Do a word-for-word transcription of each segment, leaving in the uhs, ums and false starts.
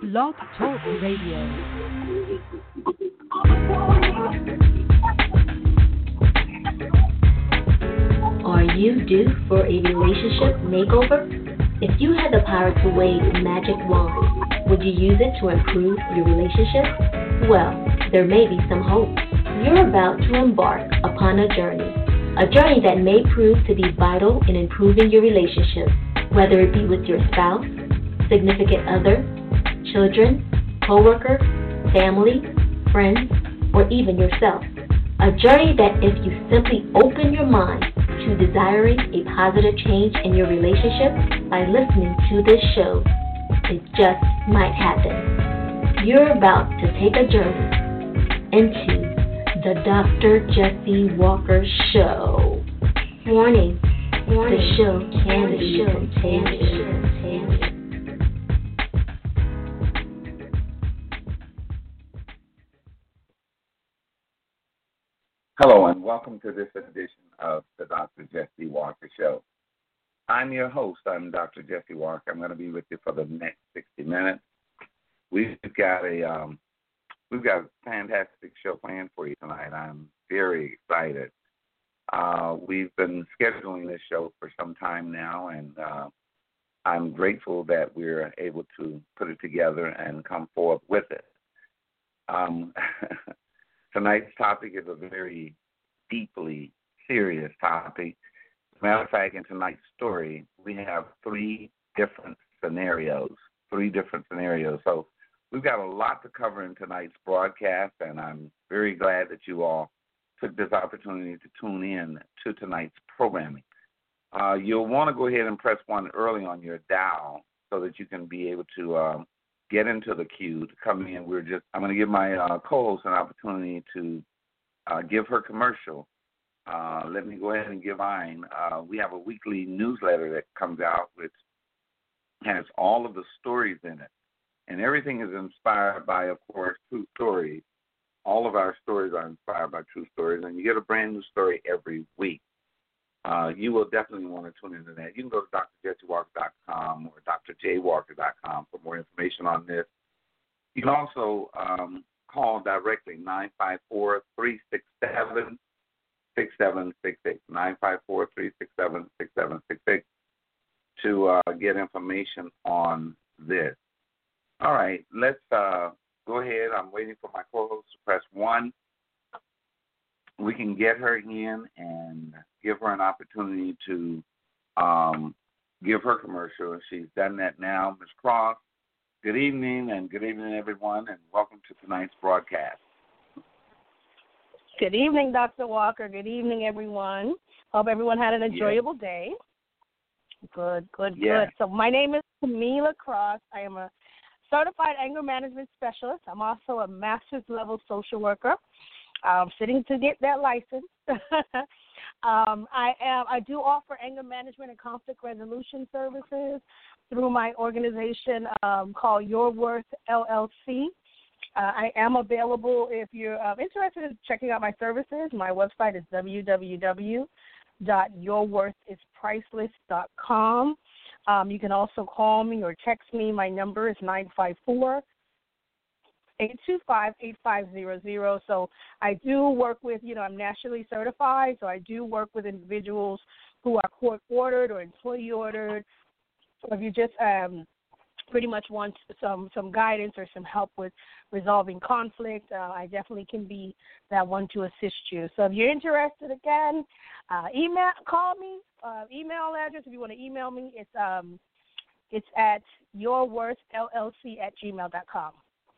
Blog Talk Radio. Are you due for a relationship makeover? If you had the power to wave a magic wand, would you use it to improve your relationship? Well, there may be some hope. You're about to embark upon a journey, a journey that may prove to be vital in improving your relationship, whether it be with your spouse, significant other, children, co-worker, family, friends, or even yourself. A journey that if you simply open your mind to desiring a positive change in your relationship by listening to this show, it just might happen. You're about to take a journey into the Doctor Jesse Walker Show. Warning, Warning. The show can be contagious. Hello and welcome to this edition of the Doctor Jesse Walker Show. I'm your host. I'm Doctor Jesse Walker. I'm going to be with you for the next sixty minutes. We've got a um, we've got a fantastic show planned for you tonight. I'm very excited. Uh, we've been scheduling this show for some time now, and uh, I'm grateful that we're able to put it together and come forward with it. Um, tonight's topic is a very deeply serious topic. As a matter of fact, in tonight's story, we have three different scenarios, three different scenarios. So we've got a lot to cover in tonight's broadcast, and I'm very glad that you all took this opportunity to tune in to tonight's programming. Uh, you'll want to go ahead and press one early on your dial so that you can be able to um, get into the queue to come in. We're just I'm going to give my uh, co-host an opportunity to uh, give her commercial. Uh, let me go ahead and give mine. Uh, we have a weekly newsletter that comes out which has all of the stories in it, and everything is inspired by, of course, true stories. All of our stories are inspired by true stories, and you get a brand new story every week. Uh, you will definitely want to tune into that. You can go to D R jesse walker dot com or D R j walker dot com for more information on this. You can also um, call directly nine five four, three six seven, six seven six six, nine five four, three six seven, six seven six six to uh, get information on this. All right, let's uh, go ahead. I'm waiting for my co-host to press one. We can get her in and give her an opportunity to um, give her commercial. She's done that now. Miz Cross, good evening, and good evening, everyone, and welcome to tonight's broadcast. Good evening, Doctor Walker. Good evening, everyone. Hope everyone had an enjoyable yes. day. Good, good, yes. good. So my name is Camila Cross. I am a certified anger management specialist. I'm also a master's level social worker. I'm sitting to get that license. um, I am. I do offer anger management and conflict resolution services through my organization um, called Your Worth L L C. Uh, I am available if you're uh, interested in checking out my services. My website is w w w dot your worth is priceless dot com. Um, you can also call me or text me. My number is nine five four, eight two five, eight five zero zero. So I do work with, you know, I'm nationally certified, so I do work with individuals who are court-ordered or employee-ordered. If you just um, pretty much want some, some guidance or some help with resolving conflict, uh, I definitely can be that one to assist you. So if you're interested, again, uh, email, call me, uh, email address. If you want to email me, it's um, it's at yourworthllc at gmail dot com.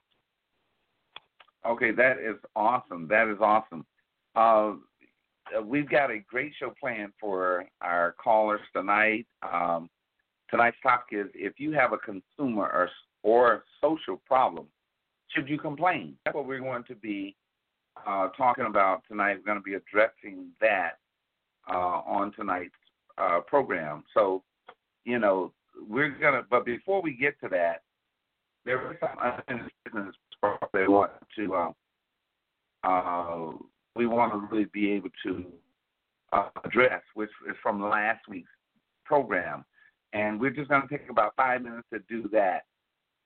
Okay, that is awesome. That is awesome. Uh, we've got a great show planned for our callers tonight. Um, tonight's topic is if you have a consumer or, or social problem, should you complain? That's what we're going to be uh, talking about tonight. We're going to be addressing that uh, on tonight's uh, program. So, you know, we're going to, but before we get to that, there is some unfinished business they want to, uh, uh, we want to really be able to uh, address, which is from last week's program. And we're just going to take about five minutes to do that.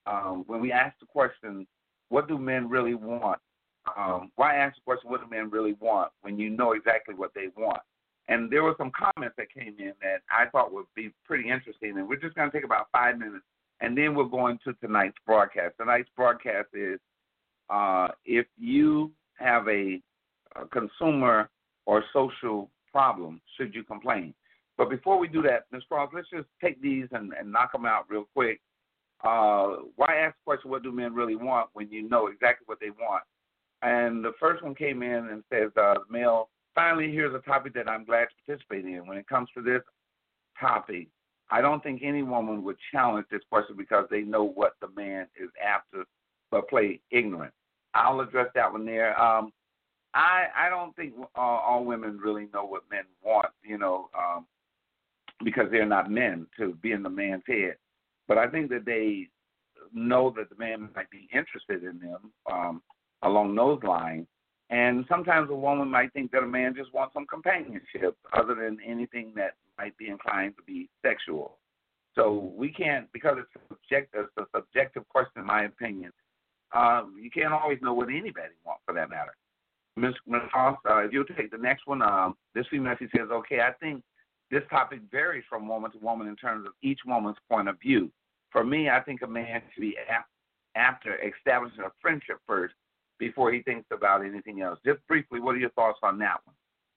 um, when we ask the question, what do men really want? Um, why ask the question, what do men really want, when you know exactly what they want? And there were some comments that came in that I thought would be pretty interesting, and we're just going to take about five minutes, and then we'll go into tonight's broadcast. Tonight's broadcast is uh, if you have a, a consumer or social problem, should you complain? But before we do that, Miz Cross, let's just take these and, and knock them out real quick. Uh, why ask the question, what do men really want, when you know exactly what they want? And the first one came in and says, uh, male, finally, here's a topic that I'm glad to participate in. When it comes to this topic, I don't think any woman would challenge this question because they know what the man is after, but play ignorant. I'll address that one there. Um, I I don't think uh, all women really know what men want, you know, um, because they're not men to be in the man's head. But I think that they know that the man might be interested in them um, along those lines. And sometimes a woman might think that a man just wants some companionship other than anything that might be inclined to be sexual. So we can't, because it's a, subject, it's a subjective question, in my opinion, um, you can't always know what anybody wants for that matter. Miz Hoss, uh, if you'll take the next one, um, this female, she says, okay, I think this topic varies from woman to woman in terms of each woman's point of view. For me, I think a man should be ap- after establishing a friendship first before he thinks about anything else. Just briefly, what are your thoughts on that one?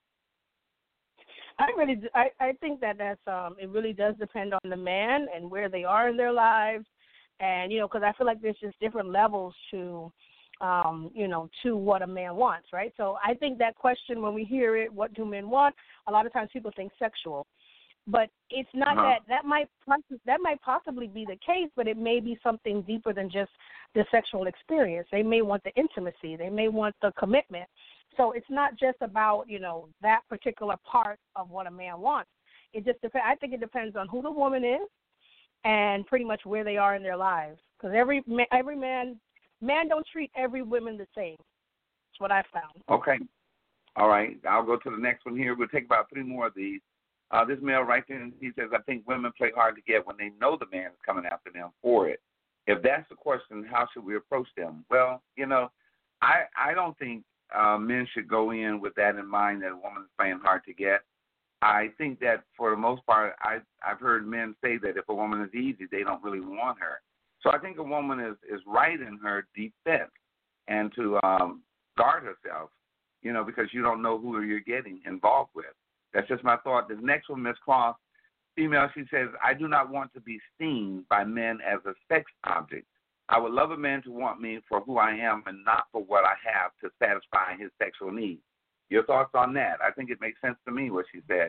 I really, do, I, I think that that's um, it really does depend on the man and where they are in their lives, and you know, because I feel like there's just different levels to, um, you know, to what a man wants, right? So I think that question, when we hear it, what do men want? A lot of times people think sexual, but it's not uh-huh. that. That might that might possibly be the case, but it may be something deeper than just the sexual experience. They may want the intimacy. They may want the commitment. So it's not just about, you know, that particular part of what a man wants. It just depends. I think it depends on who the woman is and pretty much where they are in their lives. Because every every man man don't treat every woman the same. That's what I found. Okay. All right. I'll go to the next one here. We'll take about three more of these. Uh, this male right there, he says, I think women play hard to get when they know the man is coming after them for it. If that's the question, how should we approach them? Well, you know, I I don't think uh, men should go in with that in mind, that a woman is playing hard to get. I think that for the most part, I, I've heard men say that if a woman is easy, they don't really want her. So I think a woman is, is right in her defense and to um, guard herself, you know, because you don't know who you're getting involved with. That's just my thought. The next one, Miz Claus, female, she says, I do not want to be seen by men as a sex object. I would love a man to want me for who I am and not for what I have to satisfy his sexual needs. Your thoughts on that? I think it makes sense to me what she said.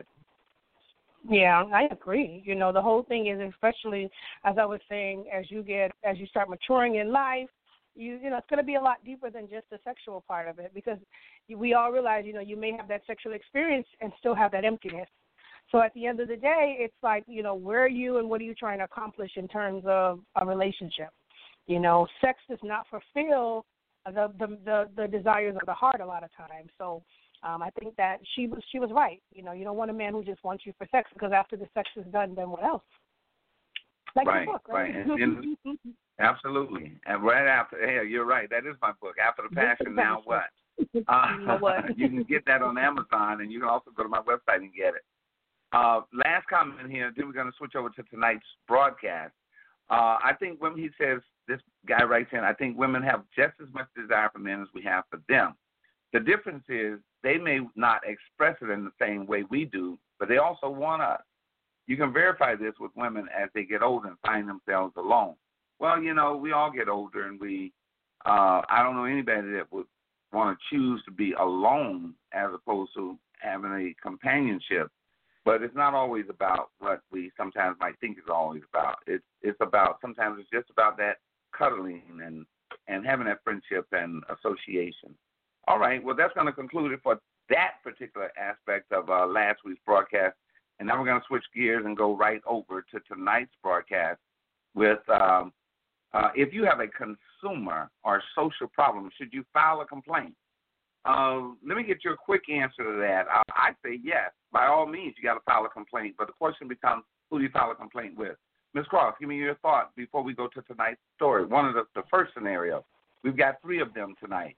Yeah, I agree. You know, the whole thing is, especially as I was saying, as you get, as you start maturing in life, you, you know, it's going to be a lot deeper than just the sexual part of it, because we all realize, you know, you may have that sexual experience and still have that emptiness. So at the end of the day, it's like, you know, where are you and what are you trying to accomplish in terms of a relationship? You know, sex does not fulfill the the, the, the desires of the heart a lot of times. So um, I think that she was she was right. You know, you don't want a man who just wants you for sex, because after the sex is done, then what else? Like right, the book, right? right. And, and, absolutely. And right after, hey, you're right. That is my book. After the Passion, Now What? Uh, you know what? You can get that on Amazon, and you can also go to my website and get it. Uh, last comment here, then we're going to switch over to tonight's broadcast. Uh, I think women, he says, this guy writes in, I think women have just as much desire for men as we have for them. The difference is they may not express it in the same way we do, but they also want us. You can verify this with women as they get older and find themselves alone. Well, you know, we all get older, and we, uh, I don't know anybody that would want to choose to be alone as opposed to having a companionship. But it's not always about what we sometimes might think it's always about. It's it's about, sometimes it's just about that cuddling and, and having that friendship and association. All right, well, that's going to conclude it for that particular aspect of uh, last week's broadcast. And now we're going to switch gears and go right over to tonight's broadcast with um, uh, if you have a consumer or social problem, should you file a complaint? Uh, let me get you a quick answer to that. I, I say yes. By all means, you got to file a complaint. But the question becomes, who do you file a complaint with? Miz Cross, give me your thought before we go to tonight's story. One of the, the first scenarios. We've got three of them tonight.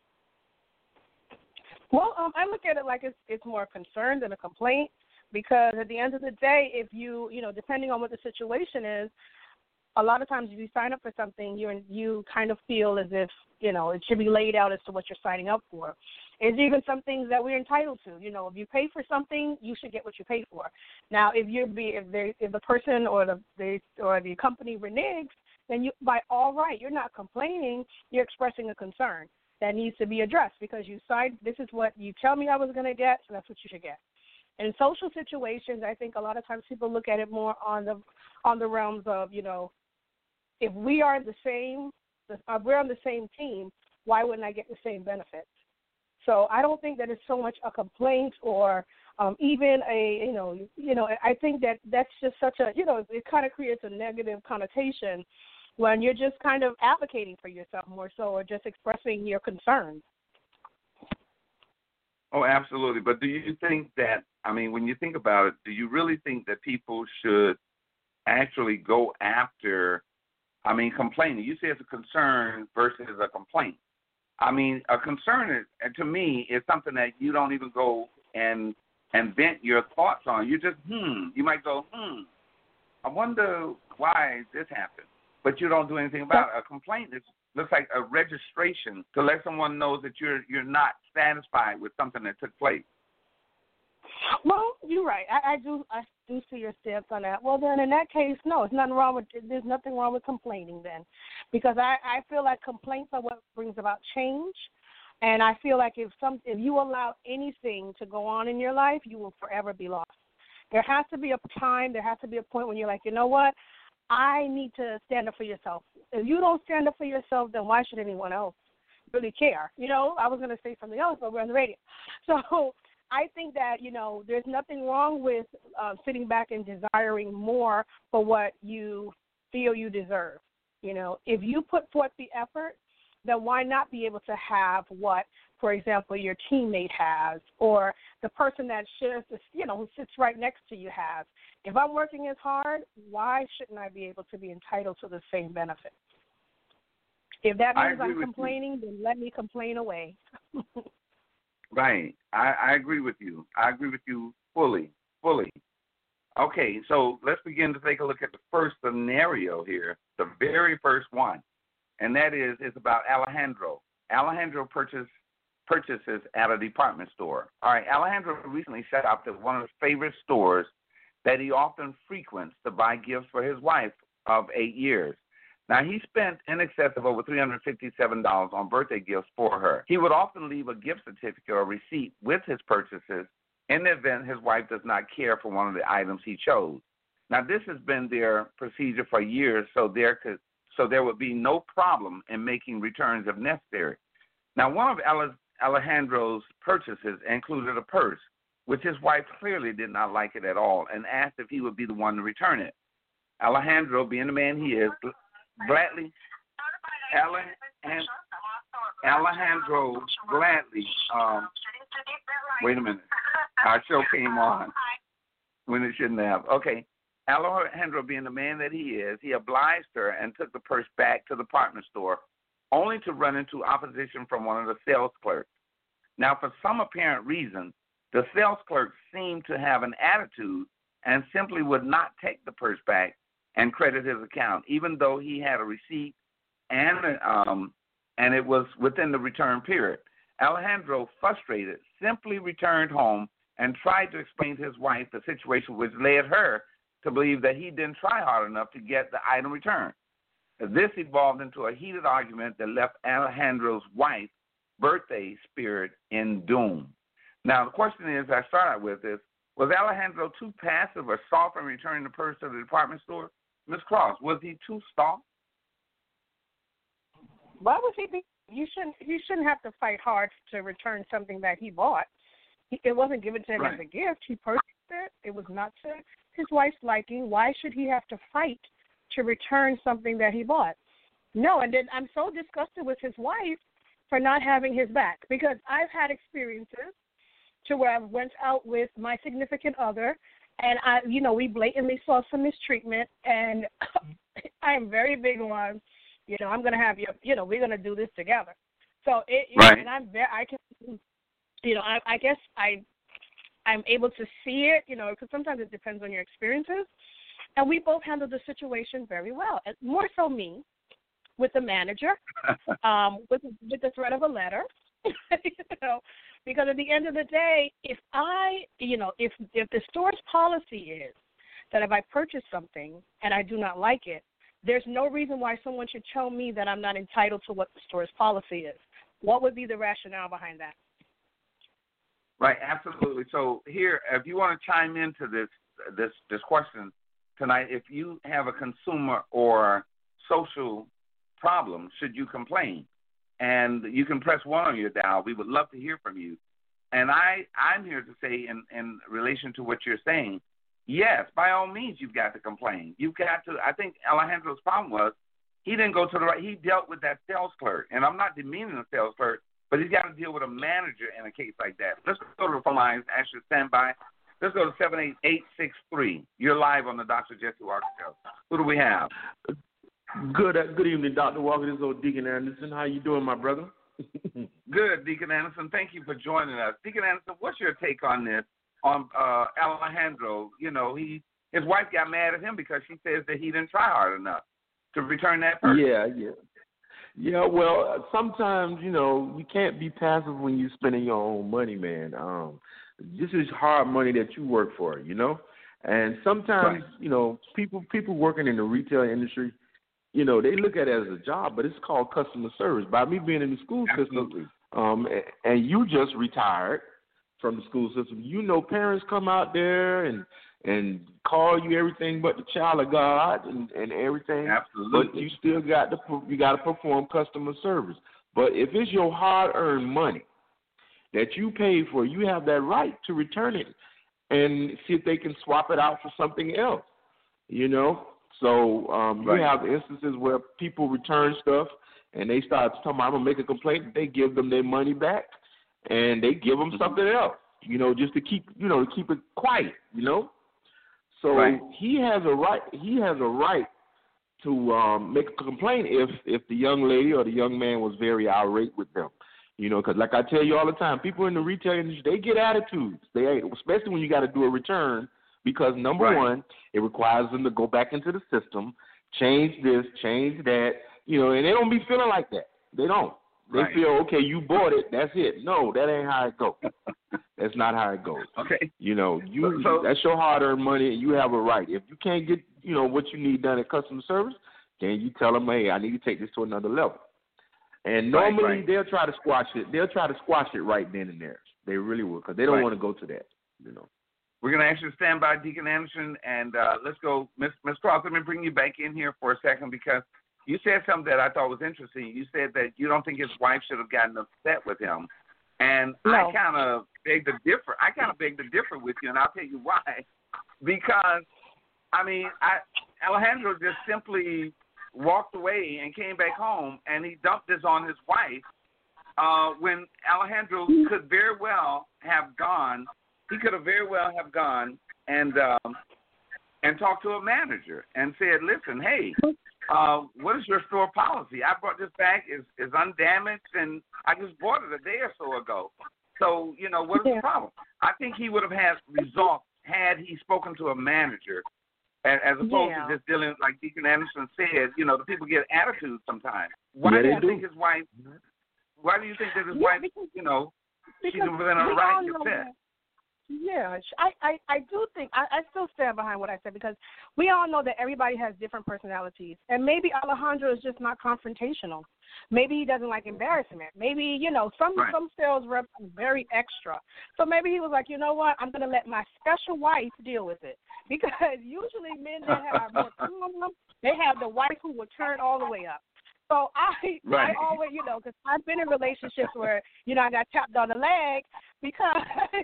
Well, um, I look at it like it's it's more a concern than a complaint, because at the end of the day, if you, you know, depending on what the situation is, a lot of times if you sign up for something, you you kind of feel as if, you know, it should be laid out as to what you're signing up for. There's even some things that we're entitled to. You know, if you pay for something, you should get what you pay for. Now, if you be if they if the person or the they, or the company reneges, then you, by all right, you're not complaining. You're expressing a concern that needs to be addressed, because you signed. This is what you tell me I was going to get, so that's what you should get. In social situations, I think a lot of times people look at it more on the on the realms of, you know, if we are the same, if we're on the same team, why wouldn't I get the same benefits? So I don't think that it's so much a complaint or um, even a, you know, you know. I think that that's just such a, you know, it kind of creates a negative connotation when you're just kind of advocating for yourself more so, or just expressing your concerns. Oh, absolutely. But do you think that, I mean, when you think about it, do you really think that people should actually go after, I mean, complaining? You say it's a concern versus a complaint. I mean, a concern, is, and to me, is something that you don't even go and and vent your thoughts on. You just, hmm. You might go, hmm, I wonder why this happened. But you don't do anything about it. A complaint is looks like a registration to let someone know that you're you're not satisfied with something that took place. Well, you're right. I, I do I do see your stance on that. Well, then in that case, no, it's nothing wrong with there's nothing wrong with complaining then, because I, I feel like complaints are what brings about change, and I feel like if some if you allow anything to go on in your life, you will forever be lost. There has to be a time, there has to be a point when you're like, you know what, I need to stand up for yourself. If you don't stand up for yourself, then why should anyone else really care? You know, I was going to say something else, but we're on the radio. So I think that, you know, there's nothing wrong with uh, sitting back and desiring more for what you feel you deserve. You know, if you put forth the effort, then why not be able to have what, for example, your teammate has, or the person that shares this, you know, who sits right next to you has. If I'm working as hard, why shouldn't I be able to be entitled to the same benefits? If that means I'm complaining, then let me complain away. Right. I, I agree with you. I agree with you fully, fully. Okay, so let's begin to take a look at the first scenario here, the very first one, and that is it's about Alejandro. Alejandro purchased, purchases at a department store. All right, Alejandro recently set up at one of his favorite stores that he often frequents to buy gifts for his wife of eight years. Now, he spent in excess of over three hundred fifty-seven dollars on birthday gifts for her. He would often leave a gift certificate or receipt with his purchases in the event his wife does not care for one of the items he chose. Now, this has been their procedure for years, so there could so there would be no problem in making returns if necessary. Now, one of Alejandro's purchases included a purse, which his wife clearly did not like it at all, and asked if he would be the one to return it. Alejandro, being the man he is, gladly, Alejandro gladly, um, wait a minute, our show came on when it shouldn't have. Okay, Alejandro, being the man that he is, he obliged her and took the purse back to the department store, only to run into opposition from one of the sales clerks. Now, for some apparent reason, the sales clerk seemed to have an attitude and simply would not take the purse back and credit his account, even though he had a receipt and um, and it was within the return period. Alejandro, frustrated, simply returned home and tried to explain to his wife the situation, which led her to believe that he didn't try hard enough to get the item returned. This evolved into a heated argument that left Alejandro's wife's birthday spirit in doom. Now, the question is, I started with this, was Alejandro too passive or soft in returning the purse to the department store? Miz Cross, was he too soft? Why would he be? You shouldn't. You shouldn't have to fight hard to return something that he bought. He, it wasn't given to him right. as a gift. He purchased it. It was not to his wife's liking. Why should he have to fight to return something that he bought? No, and then I'm so disgusted with his wife for not having his back, because I've had experiences to where I went out with my significant other, And I, you know, we blatantly saw some mistreatment, and I am very big on, you know, I'm going to have you, you know, we're going to do this together. So it, you right. know, and I'm very, I can, you know, I, I guess I, I'm able to see it, you know, because sometimes it depends on your experiences. And we both handled the situation very well, and more so me with the manager, um, with with the threat of a letter, you know, because at the end of the day, if I, you know, if if the store's policy is that if I purchase something and I do not like it, there's no reason why someone should tell me that I'm not entitled to what the store's policy is. What would be the rationale behind that? Right, absolutely. So here, if you want to chime into this this this question tonight, if you have a consumer or social problem, should you complain? And you can press one on your dial. We would love to hear from you. And I, I'm here to say in, in relation to what you're saying, yes, by all means, you've got to complain. You've got to, I think Alejandro's problem was he didn't go to the right, he dealt with that sales clerk. And I'm not demeaning the sales clerk, but he's got to deal with a manager in a case like that. Let's go to the phone lines. Actually, stand by. Let's go to seven eight eight six three. You're live on the Doctor Jesse Walker Show. Who do we have? Good uh, good evening, Doctor Walker. This is old Deacon Anderson. How you doing, my brother? Good, Deacon Anderson. Thank you for joining us. Deacon Anderson, what's your take on this, on uh, Alejandro? You know, he his wife got mad at him because she says that he didn't try hard enough to return that purchase. Yeah, yeah. Yeah, well, uh, sometimes, you know, you can't be passive when you're spending your own money, man. Um, this is hard money that you work for, you know? And sometimes, right. you know, people people working in the retail industry, you know, they look at it as a job, but it's called customer service. By me being in the school Absolutely. system, um, and you just retired from the school system, you know parents come out there and and call you everything but the child of God and, and everything. Absolutely. But you still got to you got to perform customer service. But if it's your hard-earned money that you paid for, you have that right to return it and see if they can swap it out for something else. You know. So um, right. you have instances where people return stuff and they start talking about, I'm going to make a complaint. They give them their money back and they give them something else, you know, just to keep, you know, to keep it quiet, you know. So right. he has a right, he has a right to um, make a complaint if, if the young lady or the young man was very irate with them, you know, because like I tell you all the time, people in the retail industry, they get attitudes, they especially when you got to do a return. Because, number right. one, it requires them to go back into the system, change this, change that, you know, and they don't be feeling like that. They don't. They right. feel, okay, you bought it, that's it. No, that ain't how it goes. That's not how it goes. Okay. You know, you so, that's your hard-earned money, and you have a right. If you can't get, you know, what you need done at customer service, then you tell them, hey, I need to take this to another level. And normally right, right. they'll try to squash it. They'll try to squash it right then and there. They really will, because they don't right. want to go to that, you know. We're going to actually stand by Deacon Anderson, and uh, let's go. Miss Miss Cross, let me bring you back in here for a second because you said something that I thought was interesting. You said that you don't think his wife should have gotten upset with him. And no. I kind of beg to differ. I kind of beg to differ with you, and I'll tell you why. Because, I mean, I, Alejandro just simply walked away and came back home, and he dumped this on his wife uh, when Alejandro could very well have gone He could have very well have gone and um, and talked to a manager and said, listen, hey, uh, what is your store policy? I brought this back. It's, it's undamaged, and I just bought it a day or so ago. So, you know, what is the problem? I think he would have had results had he spoken to a manager as, as opposed yeah. to just dealing, like Deacon Anderson said, you know, the people get attitudes sometimes. Why yeah, do you do. think his wife, why do you think that his yeah, wife, because, you know, she's because within her right to upset? Yeah, I, I, I do think, I, I still stand behind what I said because we all know that everybody has different personalities. And maybe Alejandro is just not confrontational. Maybe he doesn't like embarrassment. Maybe, you know, some right. some sales reps are very extra. So maybe he was like, you know what, I'm going to let my special wife deal with it. Because usually men that have more calm, they have the wife who will turn all the way up. So I, right. I always, you know, because I've been in relationships where, you know, I got tapped on the leg because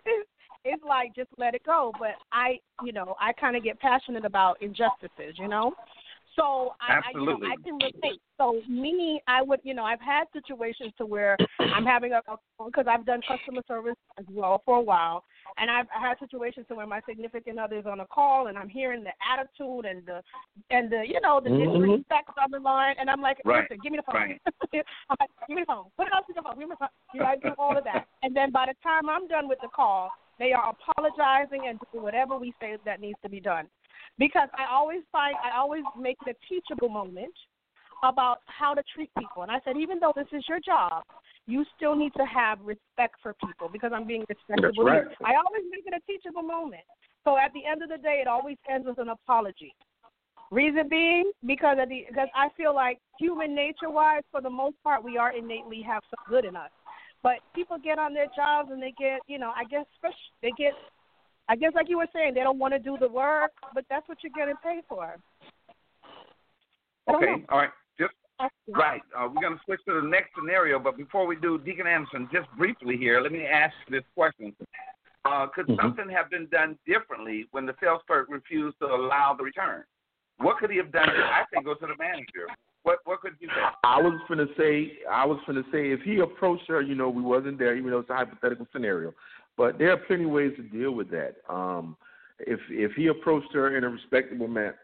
it's like, just let it go. But I, you know, I kind of get passionate about injustices, you know. So I, I, you know, Absolutely. I can relate. So me, I would, you know, I've had situations to where I'm having a, because I've done customer service as well for a while, and I've had situations to where my significant other is on a call, and I'm hearing the attitude and the, and the, you know, the Mm-hmm. disrespect on the line, and I'm like, Right. listen, give me the phone. Right. I'm like, give me the phone. Put it on speakerphone. Give me the phone. You know, I do all of that, and then by the time I'm done with the call, they are apologizing and doing whatever we say that needs to be done. Because I always find, I always make it a teachable moment about how to treat people. And I said, even though this is your job, you still need to have respect for people because I'm being respectful. That's right. I always make it a teachable moment. So at the end of the day, it always ends with an apology. Reason being, because of the, because I feel like human nature-wise, for the most part, we are innately have some good in us. But people get on their jobs and they get, you know, I guess they get, I guess like you were saying, they don't want to do the work, but that's what you're getting paid for. Okay, all right. Just right. Uh, we're going to switch to the next scenario, but before we do, Deacon Anderson, just briefly here, let me ask you this question. Uh, could Mm-hmm. something have been done differently when the salesperson refused to allow the return? What could he have done? I think go to the manager. What what could you say? I was finna say, I was finna say, if he approached her, you know, we wasn't there, even though it's a hypothetical scenario. But there are plenty of ways to deal with that. Um, if if he approached her in a respectable manner,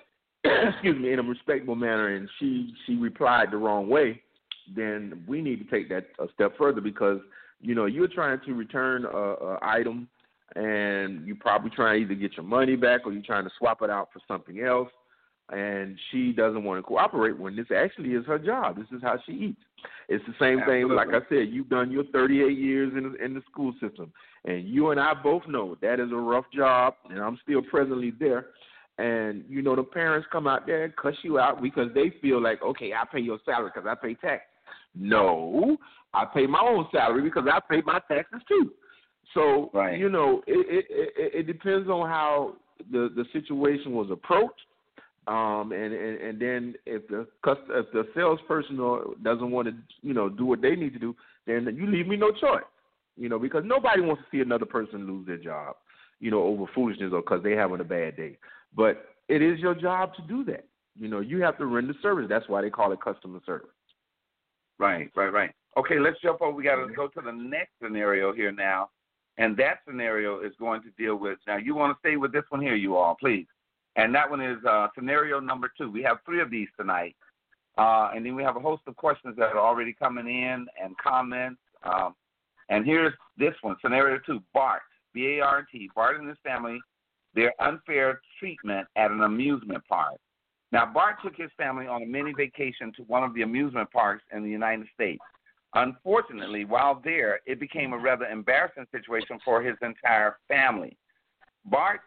excuse me, in a respectable manner, and she she replied the wrong way, then we need to take that a step further because you know you're trying to return a, a item, and you're probably trying to either get your money back or you're trying to swap it out for something else. And she doesn't want to cooperate when this actually is her job. This is how she eats. It's the same Absolutely. thing, like I said, you've done your thirty-eight years in the, in the school system, and you and I both know that is a rough job, and I'm still presently there. And, you know, the parents come out there and cuss you out because they feel like, okay, I pay your salary because I pay tax. No, I pay my own salary because I pay my taxes too. So, right. you know, it, it, it, it depends on how the, the situation was approached. Um, and, and, and then if the if the salesperson doesn't want to, you know, do what they need to do, then you leave me no choice, you know, because nobody wants to see another person lose their job, you know, over foolishness or because they're having a bad day. But it is your job to do that. You know, you have to render service. That's why they call it customer service. Right, right, right. Okay, let's jump over. We got to go to the next scenario here now, and that scenario is going to deal with. Now, you want to stay with this one here, you all, please. And that one is uh, scenario number two. We have three of these tonight. Uh, and then we have a host of questions that are already coming in and comments. Um, and here's this one, scenario two, Bart, B A R T, Bart and his family, their unfair treatment at an amusement park. Now, Bart took his family on a mini vacation to one of the amusement parks in the United States. Unfortunately, while there, it became a rather embarrassing situation for his entire family. Bart's,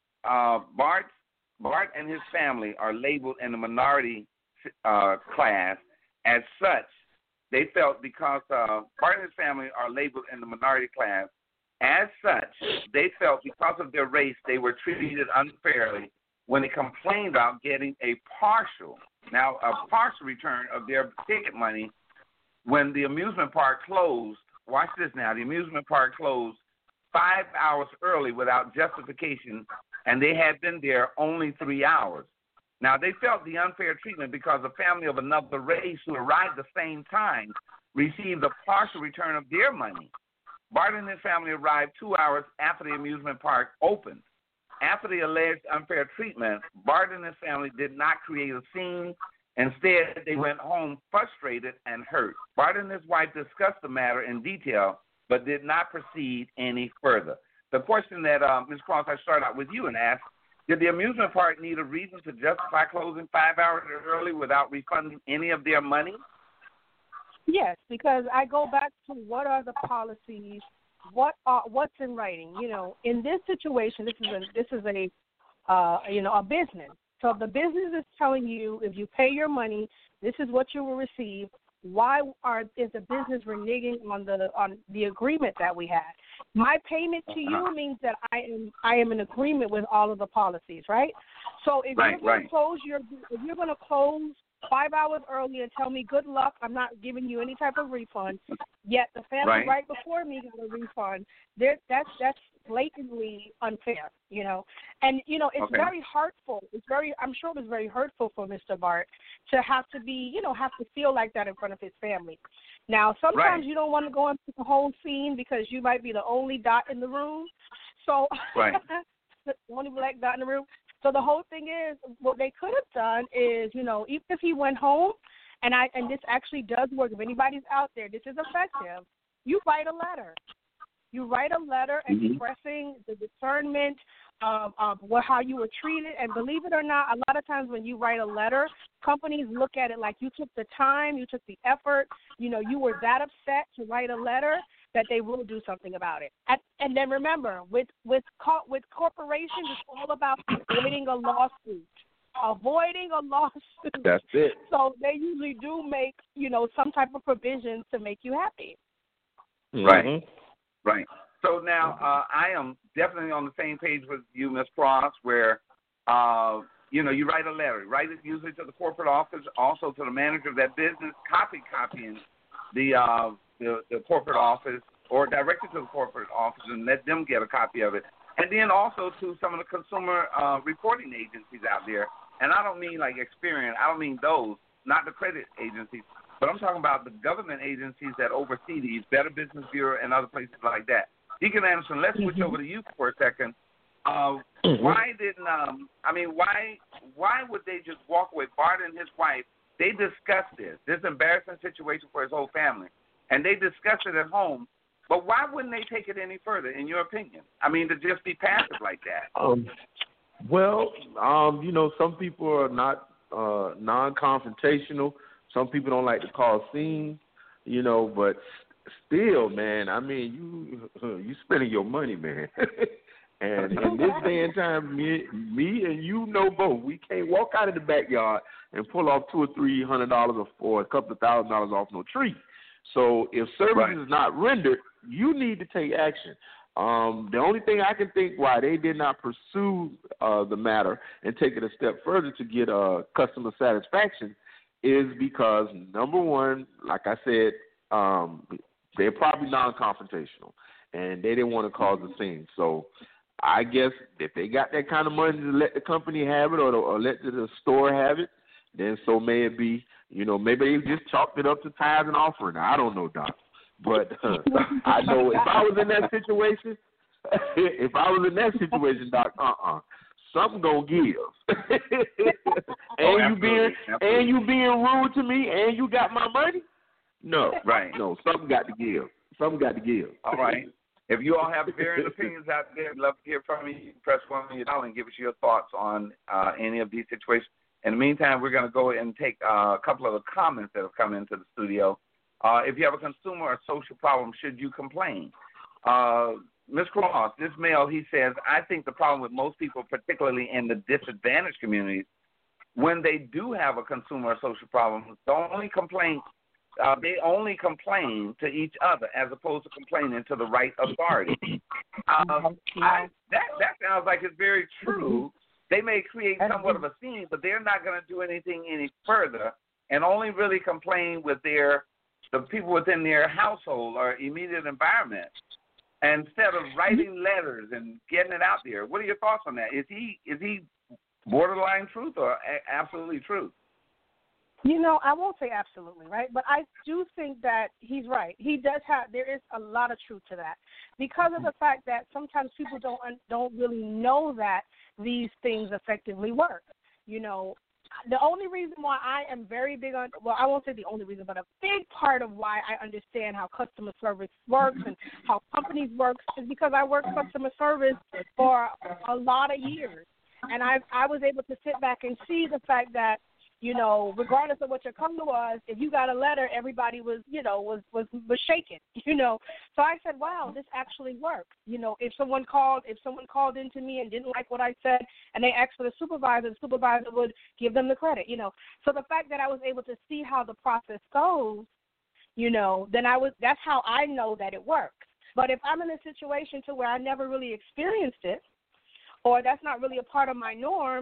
uh, Bart's Bart and his family are labeled in the minority uh, class. As such, they felt because uh, Bart and his family are labeled in the minority class, as such, they felt because of their race, they were treated unfairly when they complained about getting a partial, now a partial return of their ticket money when the amusement park closed. Watch this now. The amusement park closed five hours early without justification, and they had been there only three hours. Now, they felt the unfair treatment because a family of another race who arrived at the same time received a partial return of their money. Bart and his family arrived two hours after the amusement park opened. After the alleged unfair treatment, Bart and his family did not create a scene. Instead, they went home frustrated and hurt. Bart and his wife discussed the matter in detail, but did not proceed any further. The question that, uh, Miz Cross, I start out with you and ask, did the amusement park need a reason to justify closing five hours early without refunding any of their money? Yes, because I go back to what are the policies, what are what's in writing. You know, in this situation, this is a this is a uh, you know a business. So if the business is telling you if you pay your money, this is what you will receive. Why are is the business reneging on the on the agreement that we had? My payment to you means that I am I am in agreement with all of the policies, right? So if right, you're going right. to close your if you're going to close five hours early and tell me good luck, I'm not giving you any type of refund. Yet the family right, right before me got a refund. There, that's that's blatantly unfair, you know. And you know, it's okay. very hurtful. It's very, I'm sure it was very hurtful for Mister Bart to have to be, you know, have to feel like that in front of his family. Now, sometimes right. you don't want to go into the whole scene because you might be the only dot in the room. So, right. the only black dot in the room. So the whole thing is, what they could have done is, you know, even if he went home, and I and this actually does work. If anybody's out there, this is effective. You write a letter. You write a letter mm-hmm. expressing the discernment of, of what, how you were treated. And believe it or not, a lot of times when you write a letter, companies look at it like you took the time, you took the effort, you know, you were that upset to write a letter that they will do something about it. And, and then remember, with with co- with corporations, it's all about avoiding a lawsuit. Avoiding a lawsuit. That's it. So they usually do make, you know, some type of provisions to make you happy. Right. Mm-hmm. Right. So now uh, I am definitely on the same page with you, Miz Cross, where, uh, you know, you write a letter. Write it usually to the corporate office, also to the manager of that business, copy copying the, uh, the, the corporate office or direct it to the corporate office and let them get a copy of it. And then also to some of the consumer uh, reporting agencies out there. And I don't mean like Experian. I don't mean those, not the credit agencies. But I'm talking about the government agencies that oversee these, Better Business Bureau and other places like that. Deacon Anderson, let's switch mm-hmm. over to you for a second. Uh, mm-hmm. Why didn't, um, I mean, why why would they just walk away? Bart and his wife, they discussed this, this embarrassing situation for his whole family, and they discussed it at home. But why wouldn't they take it any further, in your opinion? I mean, to just be passive like that. Um, well, um, you know, some people are not uh, non-confrontational. Some people don't like to cause scenes, you know, but still, man, I mean, you you spending your money, man. And in this day and time, me, me and you know both, we can't walk out of the backyard and pull off two or three hundred dollars or a couple of thousand dollars off no tree. So if service right. is not rendered, you need to take action. Um, the only thing I can think why they did not pursue uh, the matter and take it a step further to get uh, customer satisfaction is because, number one, like I said, um, they're probably non-confrontational, and they didn't want to cause a scene. So I guess if they got that kind of money to let the company have it or, to, or let the store have it, then so may it be. You know, maybe they just chalked it up to tithes and offering. I don't know, Doc. But uh, I know if I was in that situation, if I was in that situation, Doc, uh-uh. Something gonna give, and oh, you being absolutely. and you being rude to me, and you got my money. No, right? No, something got to give. Something got to give. All right. If you all have varying opinions out there, I'd love to hear from you. You can press one on your dial and give us your thoughts on uh, any of these situations. In the meantime, we're going to go and take uh, a couple of the comments that have come into the studio. Uh, if you have a consumer or social problem, should you complain? Uh, Miz Cross, this male, he says, I think the problem with most people, particularly in the disadvantaged communities, when they do have a consumer or social problem, the only complaint, uh, they only complain to each other as opposed to complaining to the right authority. Um, I, that, that sounds like it's very true. They may create somewhat of a scene, but they're not going to do anything any further and only really complain with their the people within their household or immediate environment, instead of writing letters and getting it out there. What are your thoughts on that? Is he is he borderline truth or a- absolutely truth? You know, I won't say absolutely, right? But I do think that he's right. He does have, there is a lot of truth to that because of the fact that sometimes people don't don't really know that these things effectively work. You know, the only reason why I am very big on, well, I won't say the only reason, but a big part of why I understand how customer service works and how companies work is because I worked customer service for a lot of years. And I I was able to sit back and see the fact that, you know, regardless of what your company was, if you got a letter, everybody was, you know, was, was, was shaking, you know. So I said, wow, this actually works. You know, if someone called, if someone called into me and didn't like what I said and they asked for the supervisor, the supervisor would give them the credit, you know. So the fact that I was able to see how the process goes, you know, then I was, that's how I know that it works. But if I'm in a situation to where I never really experienced it, or that's not really a part of my norm,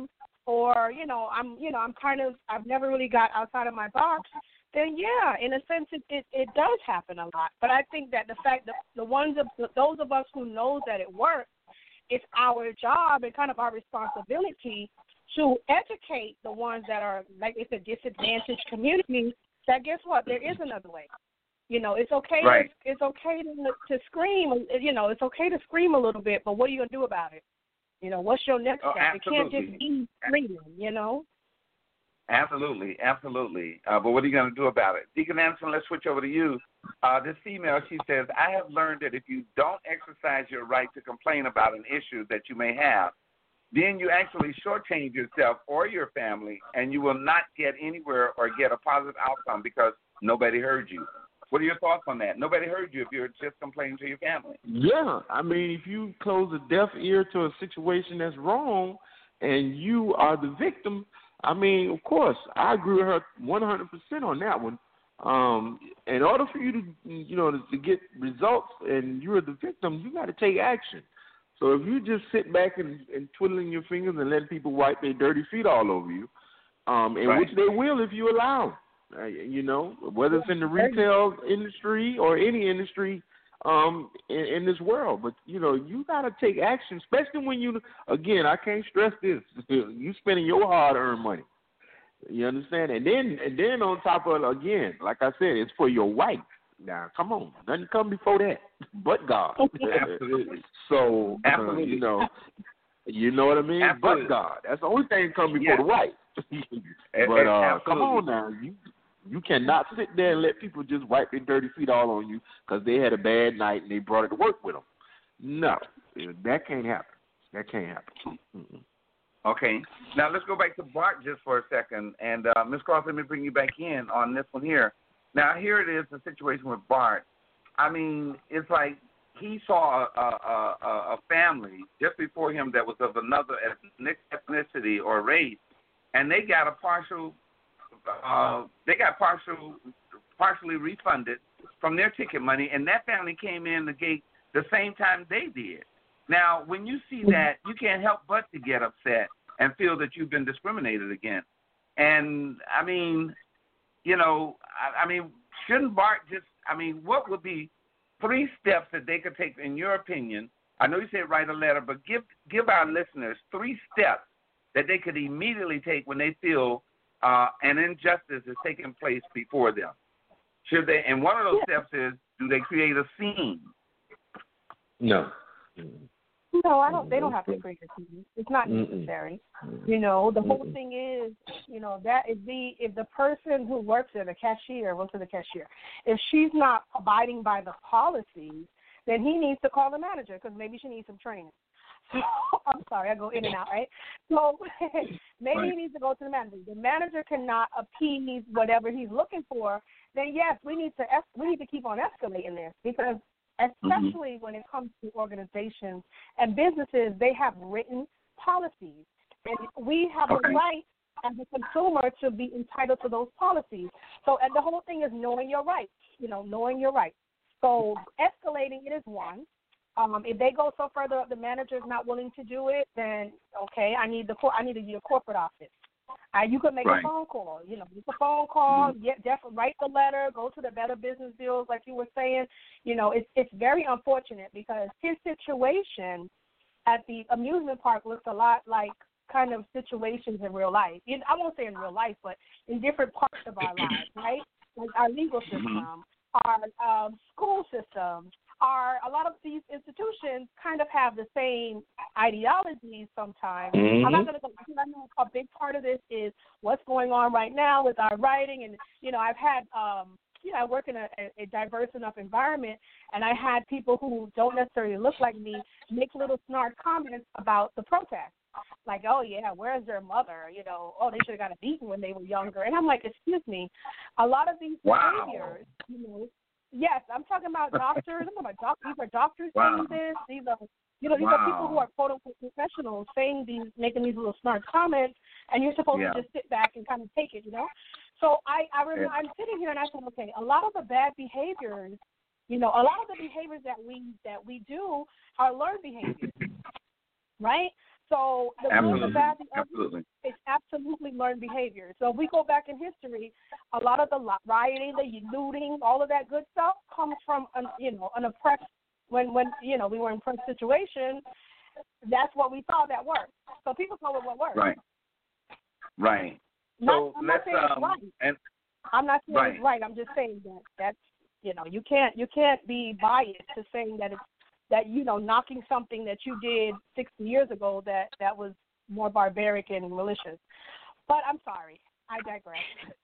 or, you know, I'm, you know, I'm kind of, I've never really got outside of my box, then yeah, in a sense, it, it, it does happen a lot. But I think that the fact that the ones of those of us who knows that it works, it's our job and kind of our responsibility to educate the ones that are, like it's a disadvantaged community, that guess what, there is another way. You know, it's okay. Right. To, it's okay to, to scream. You know, it's okay to scream a little bit, but what are you gonna do about it? You know, what's your next oh, step? It can't absolutely. just be screaming. You know. Absolutely, absolutely. Uh, but what are you going to do about it? Deacon Anderson, let's switch over to you. Uh, this female, she says, I have learned that if you don't exercise your right to complain about an issue that you may have, then you actually shortchange yourself or your family, and you will not get anywhere or get a positive outcome because nobody heard you. What are your thoughts on that? Nobody heard you if you're just complaining to your family. Yeah, I mean, if you close a deaf ear to a situation that's wrong and you are the victim, I mean, of course, I agree with her one hundred percent on that one. Um, in order for you to, you know, to, to get results and you're the victim, you got to take action. So if you just sit back and, and twiddling your fingers and let people wipe their dirty feet all over you, um, and right. which they will if you allow them, uh, you know, whether it's in the retail industry or any industry um, in, in this world. But, you know, you got to take action, especially when you, again, I can't stress this, you spending your hard-earned money. You understand? And then and then on top of it, again, like I said, it's for your wife. Now, come on. Nothing come before that but God. Absolutely. So, Absolutely. Uh, you know, you know what I mean? Absolutely. But God. That's the only thing come before yes. the wife. But uh, come on now. You you cannot sit there and let people just wipe their dirty feet all on you because they had a bad night and they brought it to work with them. No, that can't happen. That can't happen. Mm-mm. Okay. Now let's go back to Bart just for a second. And uh, Miz Cross, let me bring you back in on this one here. Now, here it is, the situation with Bart. I mean, it's like he saw a, a, a, a family just before him that was of another ethnicity or race, and they got a partial, uh, they got partial, partially refunded from their ticket money, and that family came in the gate the same time they did. Now, when you see that, you can't help but to get upset and feel that you've been discriminated against. And, I mean, you know, I, I mean, shouldn't Bart just, I mean, what would be three steps that they could take, in your opinion? I know you said write a letter, but give give our listeners three steps that they could immediately take when they feel uh, an injustice is taking place before them. Should they? And one of those yeah. steps is, do they create a scene? No. No, I don't. They don't have to create a scene. It's not necessary. Mm-mm. You know, the whole Mm-mm. thing is, you know, that if the if the person who works there, the cashier, works for the cashier, if she's not abiding by the policies, then he needs to call the manager because maybe she needs some training. So, I'm sorry, I go in and out, right? So maybe right. he needs to go to the manager. The manager cannot appease whatever he's looking for. Then yes, we need to we need to keep on escalating this because. Especially mm-hmm. when it comes to organizations and businesses, they have written policies. And we have okay. a right as a consumer to be entitled to those policies. So and the whole thing is knowing your rights, you know, knowing your rights. So escalating it is one. Um, if they go so further up, the manager is not willing to do it, then, okay, I need the I need to your corporate office. Uh, you could make right. a phone call, you know, make a phone call, mm-hmm. get def- write the letter, go to the Better Business Bureau, like you were saying. You know, it's it's very unfortunate because his situation at the amusement park looks a lot like kind of situations in real life. You know, I won't say in real life, but in different parts of our lives, right? Like our legal system, mm-hmm. our um, school system. Are a lot of these institutions kind of have the same ideologies sometimes. Mm-hmm. I'm not going to go because I know a big part of this is what's going on right now with our writing. And, you know, I've had, um, you know, I work in a, a diverse enough environment, and I had people who don't necessarily look like me make little snark comments about the protest. Like, oh, yeah, where's their mother? You know, oh, they should have got a beating when they were younger. And I'm like, excuse me, a lot of these wow. behaviors, you know, yes, I'm talking about doctors. I'm talking about doc- these are doctors wow. saying this. These are, you know, these wow. are people who are quote unquote professionals saying these, making these little smart comments, and you're supposed yeah. to just sit back and kind of take it, you know. So I, I remember, yeah. I'm sitting here and I said, okay, a lot of the bad behaviors, you know, a lot of the behaviors that we that we do are learned behaviors, right? So the absolutely. good, the bad, the ugly, absolutely. it's absolutely learned behavior. So if we go back in history, a lot of the rioting, the looting, all of that good stuff comes from, an, you know, an oppressed, when, when, you know, we were in oppressed situation, that's what we saw that worked. So people know what worked. Right. Right. Not, so I'm let's, not saying um, it's right. and, I'm not saying right. it's right. I'm just saying that that's, you know, you can't, you can't be biased to saying that it's, that, you know, knocking something that you did sixty years ago that, that was more barbaric and malicious. But I'm sorry. I digress.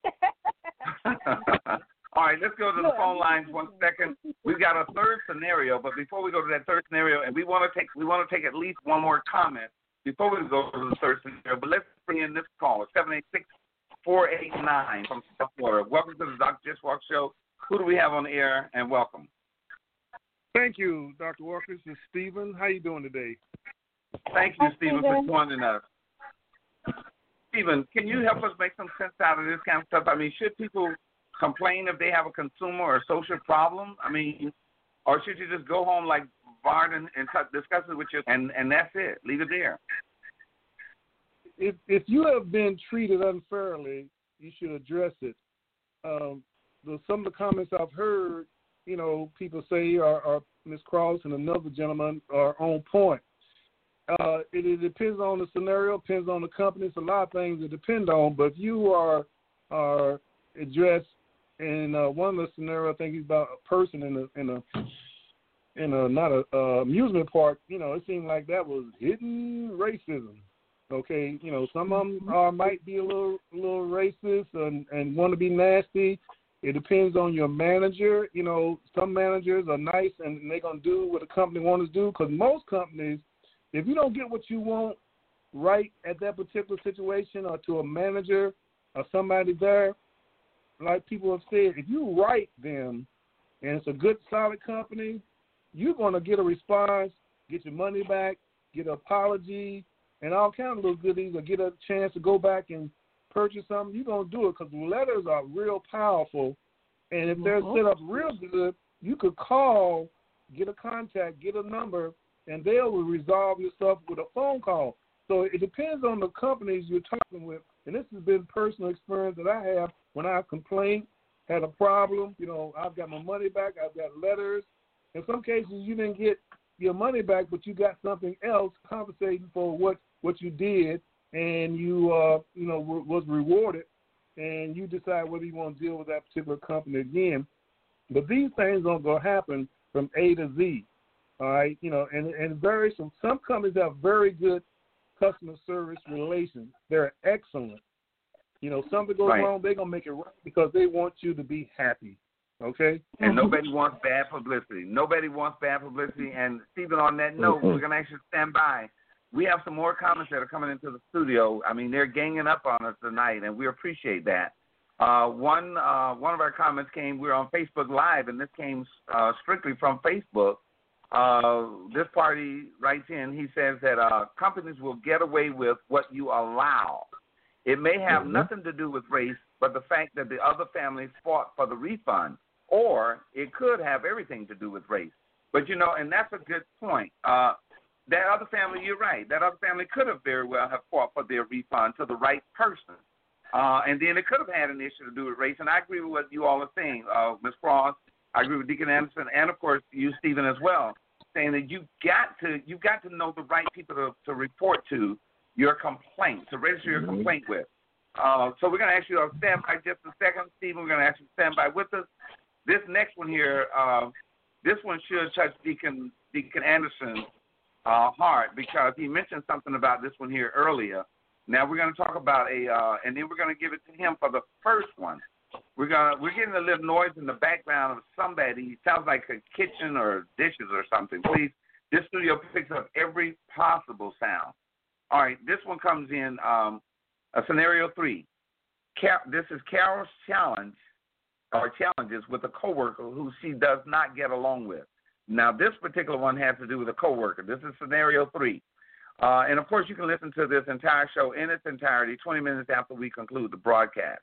All right, let's go to the phone lines one second. We've got a third scenario, but before we go to that third scenario, and we want to take we want to take at least one more comment before we go to the third scenario, but let's bring in this caller, seven eight six, four eight nine from South Florida. Welcome to the Doctor Jesse Walker Show. Who do we have on the air, and welcome? Thank you, Doctor Walker. This is Stephen. How you doing today? Thank you, Hi, Stephen, Stephen. for joining us. Stephen, can you help us make some sense out of this kind of stuff? I mean, should people complain if they have a consumer or social problem? I mean, or should you just go home like Bart and, and discuss it with you, and, and that's it? Leave it there. If if you have been treated unfairly, you should address it. Um, the, some of the comments I've heard, you know, people say are, are Miz Cross and another gentleman are on point. Uh, it, it depends on the scenario, depends on the company. It's a lot of things that depend on. But if you are are addressed in uh, one of the scenarios, I think it's about a person in a in a in a not a uh, amusement park. You know, it seemed like that was hidden racism. Okay, you know, some of them uh, might be a little a little racist and, and want to be nasty. It depends on your manager. You know, some managers are nice and they're going to do what the company wants to do, because most companies, if you don't get what you want right at that particular situation or to a manager or somebody there, like people have said, if you write them and it's a good, solid company, you're going to get a response, get your money back, get an apology, and all kinds of little goodies, or get a chance to go back and purchase something. You're going to do it because letters are real powerful. And if they're set up real good, you could call, get a contact, get a number, and they will resolve your stuff with a phone call. So it depends on the companies you're talking with. And this has been personal experience that I have when I complained, had a problem. You know, I've got my money back. I've got letters. In some cases, you didn't get your money back, but you got something else compensating for what, what you did, and you, uh, you know, w- was rewarded, and you decide whether you want to deal with that particular company again. But these things aren't going to happen from A to Z, all right? You know, and, and very some, some companies have very good customer service relations. They're excellent. You know, something goes right. wrong, they're going to make it right because they want you to be happy, okay? And nobody wants bad publicity. Nobody wants bad publicity. And, Stephen, on that note, mm-hmm. we're going to actually stand by. We have some more comments that are coming into the studio. I mean, they're ganging up on us tonight, and we appreciate that. Uh, one uh, one of our comments came, we were on Facebook Live, and this came uh, strictly from Facebook. Uh, this party writes in, he says that uh, companies will get away with what you allow. It may have mm-hmm. nothing to do with race, but the fact that the other families fought for the refund, or it could have everything to do with race. But, you know, and that's a good point. Uh, That other family, you're right. That other family could have very well have fought for their refund to the right person. Uh, and then it could have had an issue to do with race. And I agree with what you all are saying, uh, Miz Cross. I agree with Deacon Anderson, and, of course, you, Stephen, as well, saying that you've got to, you've got to know the right people to, to report to your complaint, to register your mm-hmm. complaint with. Uh, so we're going to ask you to stand by just a second. Stephen, we're going to ask you to stand by with us. This next one here, uh, this one should touch Deacon, Deacon Anderson. Uh, hard because he mentioned something about this one here earlier. Now we're going to talk about a, uh, and then we're going to give it to him for the first one. We're gonna we're getting a little noise in the background of somebody. It sounds like a kitchen or dishes or something. Please, this studio picks up every possible sound. All right, this one comes in um, a scenario three. Car- this is Carol's challenge or challenges with a coworker who she does not get along with. Now, this particular one has to do with a coworker. This is scenario three. Uh, and, of course, you can listen to this entire show in its entirety twenty minutes after we conclude the broadcast.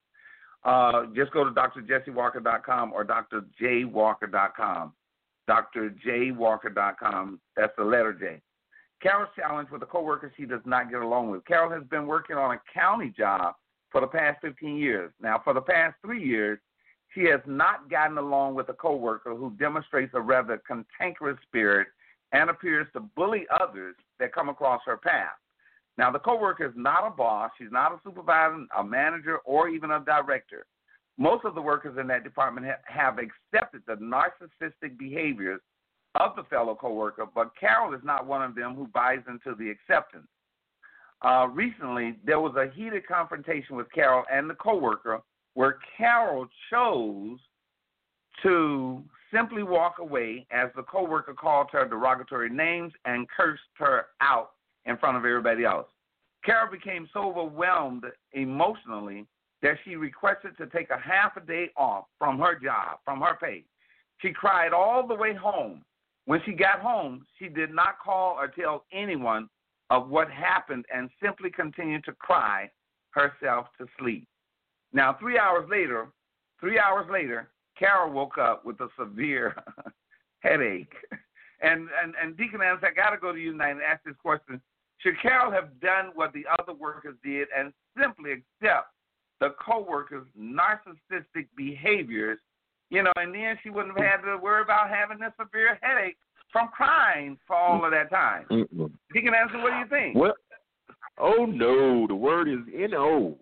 Uh, just go to D R jesse walker dot com or D R j walker dot com. D R j walker dot com. That's the letter J. Carol's challenged with a coworker she does not get along with. Carol has been working on a county job for the past fifteen years. Now, for the past three years, she has not gotten along with a coworker who demonstrates a rather cantankerous spirit and appears to bully others that come across her path. Now, the coworker is not a boss. She's not a supervisor, a manager, or even a director. Most of the workers in that department ha- have accepted the narcissistic behaviors of the fellow coworker, but Carol is not one of them who buys into the acceptance. Uh, recently, there was a heated confrontation with Carol and the coworker where Carol chose to simply walk away as the coworker called her derogatory names and cursed her out in front of everybody else. Carol became so overwhelmed emotionally that she requested to take a half a day off from her job, from her pay. She cried all the way home. When she got home, she did not call or tell anyone of what happened and simply continued to cry herself to sleep. Now, three hours later, three hours later, Carol woke up with a severe headache. And, and, and Deacon Anderson, I got to go to you tonight and ask this question. Should Carol have done what the other workers did and simply accept the coworkers' narcissistic behaviors, you know, and then she wouldn't have had to worry about having this severe headache from crying for all of that time? Mm-mm. Deacon Anderson, what do you think? Well, oh, no, the word is N O.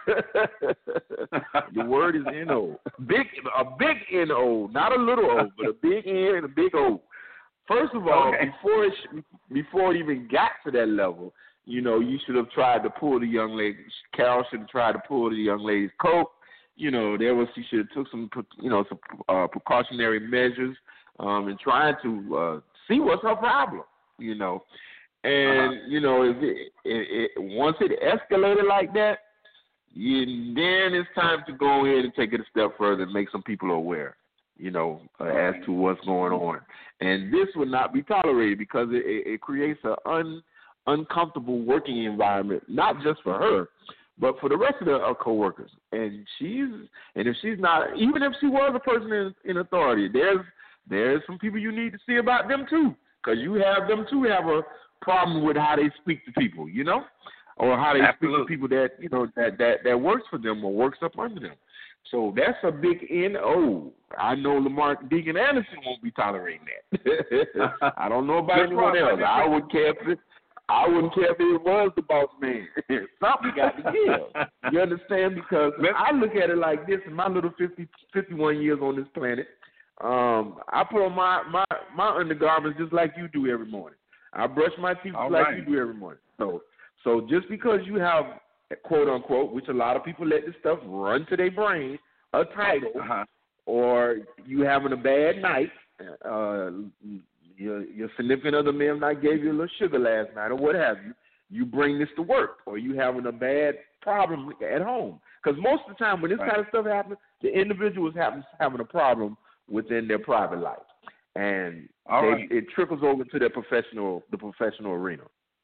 The word is N O. Big, a big N O, not a little O, but a big N and a big O. First of all, okay. before it sh- before it even got to that level, you know, you should have tried to pull the young lady. Carol should have tried to pull the young lady's coat. You know, there was she should have took some, you know, some uh, precautionary measures um, and trying to uh, see what's her problem. You know, and uh-huh. you know, if it, it, it, once it escalated like that, you, then it's time to go ahead and take it a step further and make some people aware. You know, uh, as to what's going on. And this would not be tolerated because it, it, it creates an un, uncomfortable working environment, not just for her, but for the rest of the uh, coworkers. And she's, and if she's not, even if she was a person in, in authority, there's there's some people you need to see about them too, because you have them too have a problem with how they speak to people, you know, or how they Absolutely. speak to people that you know that, that that works for them or works up under them. So that's a big N O. I know Lamar Deacon Anderson won't be tolerating that. I don't know about anyone else. I wouldn't care if it, I wouldn't care if it was the boss man. Something got to give. You understand? Because I look at it like this: in my little fifty, fifty-one years on this planet, um, I put on my, my my undergarments just like you do every morning. I brush my teeth All like right. you do every morning. So so just because you have, quote unquote, which a lot of people let this stuff run to their brain, a title, uh-huh. or you having a bad night, uh, your, your significant other may have not gave you a little sugar last night or what have you, you bring this to work, or you having a bad problem at home. Because most of the time when this right. kind of stuff happens, the individual is having, having a problem within their private life. And they, right. it trickles over to their professional, the professional arena.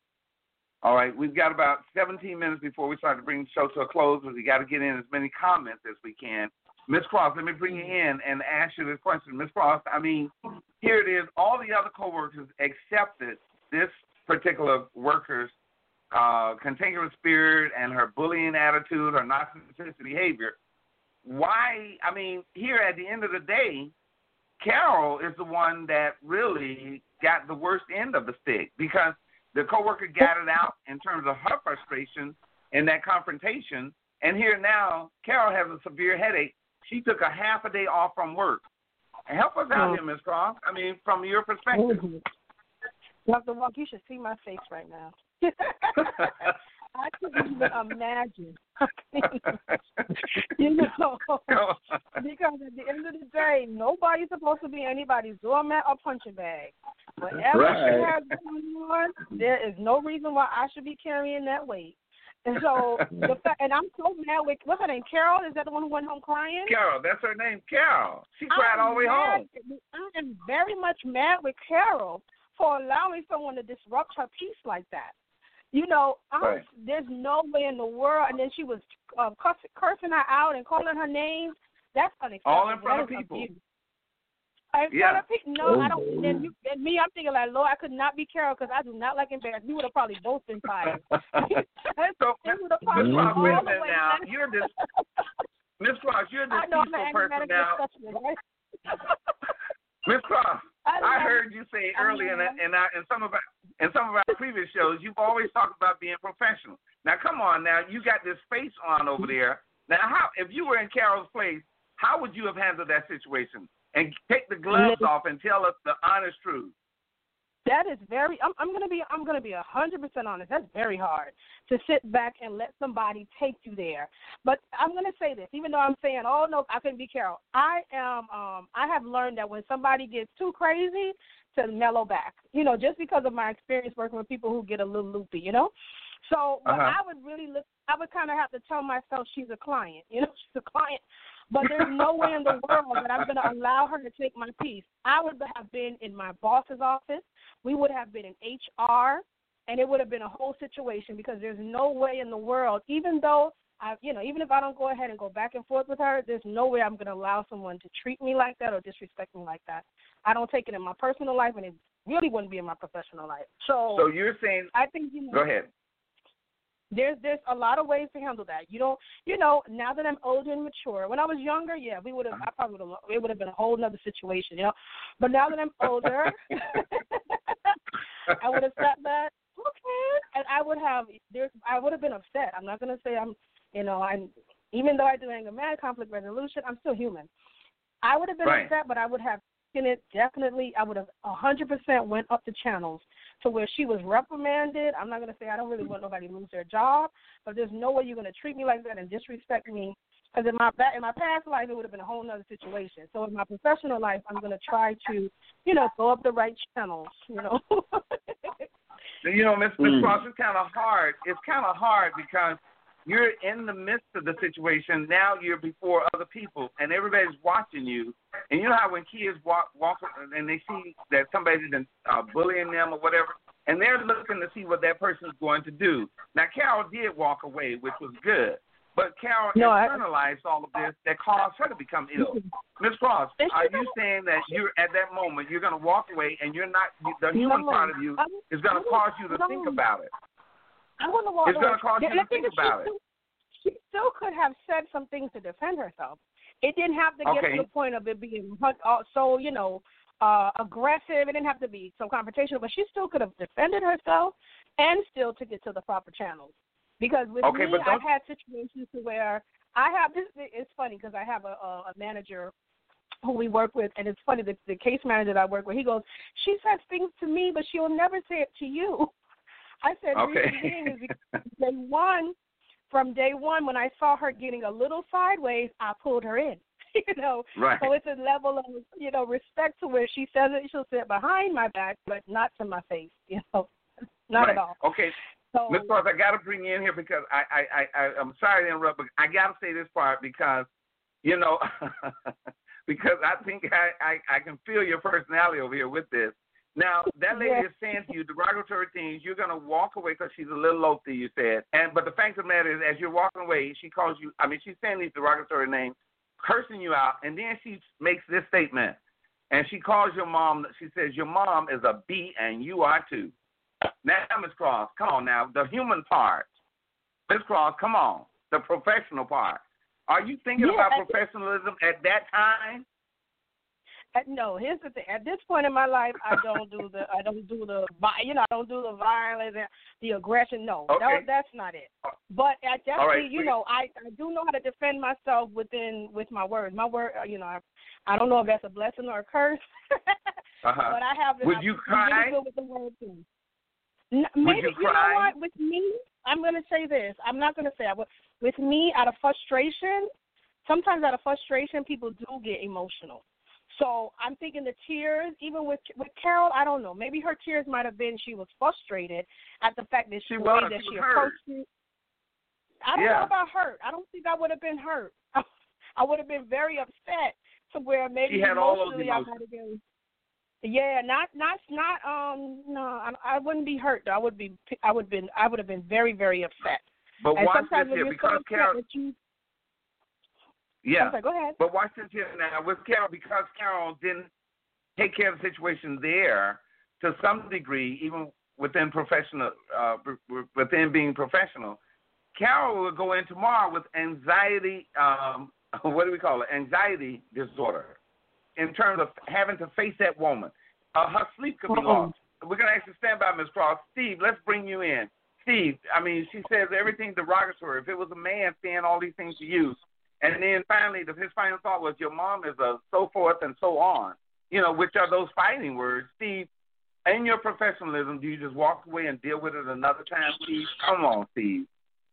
All right, we've got about seventeen minutes before we start to bring the show to a close, but we got to get in as many comments as we can. Miz Cross, let me bring you in and ask you this question. Miz Cross, I mean, here it is. All the other coworkers accepted this particular worker's uh, cantankerous spirit and her bullying attitude, her narcissistic behavior. Why, I mean, here at the end of the day, Carol is the one that really got the worst end of the stick because the coworker got it out in terms of her frustration in that confrontation. And here now, Carol has a severe headache. She took a half a day off from work. Help us out here, Miz Cross. I mean, from your perspective. Doctor Walk, you should see my face right now. I couldn't even imagine. You know, because at the end of the day, nobody's supposed to be anybody's doormat or punching bag. Whatever right. she has going on, there is no reason why I should be carrying that weight. And so, the fact, and I'm so mad with, what's her name, Carol? Is that the one who went home crying? Carol, that's her name, Carol. She cried all the way home. I am very much mad with Carol for allowing someone to disrupt her peace like that. You know, right. there's no way in the world. And then she was uh, cursing her out and calling her names. That's unacceptable. All in front of people. Abuse. In Yeah. front of people? No, Oh, I don't. Then you, and me, I'm thinking like, Lord, I could not be Carol because I do not like embarrassment. We would have probably both been fired. So, It would have Miss probably Cross, all wait a the minute way now. back. You're this, Miss Cross, you're this I know I'm peaceful an person angry now. specialist, right? Miss Cross, I, I love- heard you say I earlier in, love- in, our, in some of our in some of our previous shows, you've always talked about being professional. Now, come on, now you got this face on over there. Now, how if you were in Carol's place, how would you have handled that situation? And take the gloves off and tell us the honest truth. That is very. I'm, I'm gonna be. I'm gonna be a hundred percent honest. That's very hard to sit back and let somebody take you there. But I'm gonna say this, even though I'm saying, oh no, I couldn't be Carol. I am. Um, I have learned that when somebody gets too crazy, to mellow back. You know, just because of my experience working with people who get a little loopy. You know, so but Uh-huh. I would really look. I would kind of have to tell myself she's a client. You know, she's a client. But there's no way in the world that I'm going to allow her to take my piece. I would have been in my boss's office. We would have been in H R, and it would have been a whole situation because there's no way in the world, even though, I, you know, even if I don't go ahead and go back and forth with her, there's no way I'm going to allow someone to treat me like that or disrespect me like that. I don't take it in my personal life, and it really wouldn't be in my professional life. So, So you're saying, I think, you know, go ahead. There's there's a lot of ways to handle that. You don't you know, now that I'm older and mature. When I was younger, yeah, we would have I probably would have it would have been a whole other situation, you know. But now that I'm older I would have sat back, okay, and I would have there's I would have been upset. I'm not gonna say I'm you know, I'm even though I do anger management, conflict resolution, I'm still human. I would have been Right. upset, but I would have taken it definitely I would have a hundred percent went up the channels to where she was reprimanded. I'm not going to say I don't really want nobody to lose their job, but there's no way you're going to treat me like that and disrespect me. Because in my in my past life, it would have been a whole other situation. So in my professional life, I'm going to try to, you know, go up the right channels, you know. You know, Miss Miss Mm. Cross, it's kind of hard. It's kind of hard because you're in the midst of the situation. Now you're before other people, and everybody's watching you. And you know how when kids walk, walk and they see that somebody's been uh, bullying them or whatever, and they're looking to see what that person's going to do. Now, Carol did walk away, which was good. But Carol No, I- internalized all of this that caused her to become ill. Miss Cross, are you saying that you're at that moment you're going to walk away and you're not the human No, part of you I- is going to cause you to no. think about it? I want to walk It's away. gonna cause you And to I think think that she about it. still- She still could have said some things to defend herself. It didn't have to get Okay. to the point of it being uh, so, you know, uh, aggressive. It didn't have to be so confrontational, but she still could have defended herself and still took it to the proper channels. Because with Okay, me, but don't- I've had situations where I have this. It's funny because I have a, a manager who we work with, and it's funny the, the case manager that I work with. He goes, she says things to me, but she'll never say it to you. I said, Okay. reason being is because day one. From day one, when I saw her getting a little sideways, I pulled her in. you know, Right. so it's a level of you know respect to where she says it. She'll say it behind my back, but not to my face. You know, not right. at all. Okay. So, Miss Cross, I got to bring you in here because I, I, I, I, I'm sorry to interrupt, but I got to say this part because, you know, because I think I, I, I can feel your personality over here with this. Now, that lady Yes. is saying to you derogatory things. You're going to walk away because she's a little low-key, you said. And But the fact of the matter is, as you're walking away, she calls you, I mean, she's saying these derogatory names, cursing you out, and then she makes this statement. And she calls your mom, she says, your mom is a B and you are too. Now, Miss Cross, come on now, the human part. Miss Cross, come on, the professional part. Are you thinking Yeah, about I- professionalism at that time? Uh, no, here's the thing. At this point in my life, I don't do the, I don't do the, vi- you know, I don't do the violence and the aggression. No, Okay. that, that's not it. But I definitely, All right, you please. know, I, I do know how to defend myself within with my words. My word, uh, you know, I, I don't know if that's a blessing or a curse, Uh-huh. but I have. Would I'm you really cry? good with the word too. N- maybe you you, cry? know what? With me, I'm going to say this. I'm not going to say I would. With me, out of frustration, sometimes out of frustration, people do get emotional. So I'm thinking the tears, even with with Carol, I don't know. Maybe her tears might have been she was frustrated at the fact that She the was. way that She she was hurt. approached it. I don't Yeah. know about hurt. I don't think I would have been hurt. I would have been very upset to where maybe She had all those emotionally I emotions. might have been. Yeah, not not not um no, I, I wouldn't be hurt though. I would be I would been I would have been very very upset. But And watch sometimes this when here, you're because so upset Carol, that you, yeah. I'm sorry, go ahead. But watch this here now with Carol, because Carol didn't take care of the situation there to some degree, even within professional, uh, within being professional. Carol will go in tomorrow with anxiety, um, what do we call it, anxiety disorder, in terms of having to face that woman. Uh, her sleep could be lost. We're going to actually stand by, Miz Cross. Steve, let's bring you in. Steve, I mean, she says everything derogatory. If it was a man saying all these things to you, and then finally, his final thought was, your mom is a so forth and so on, you know, which are those fighting words. Steve, in your professionalism, do you just walk away and deal with it another time, Steve? Come on, Steve.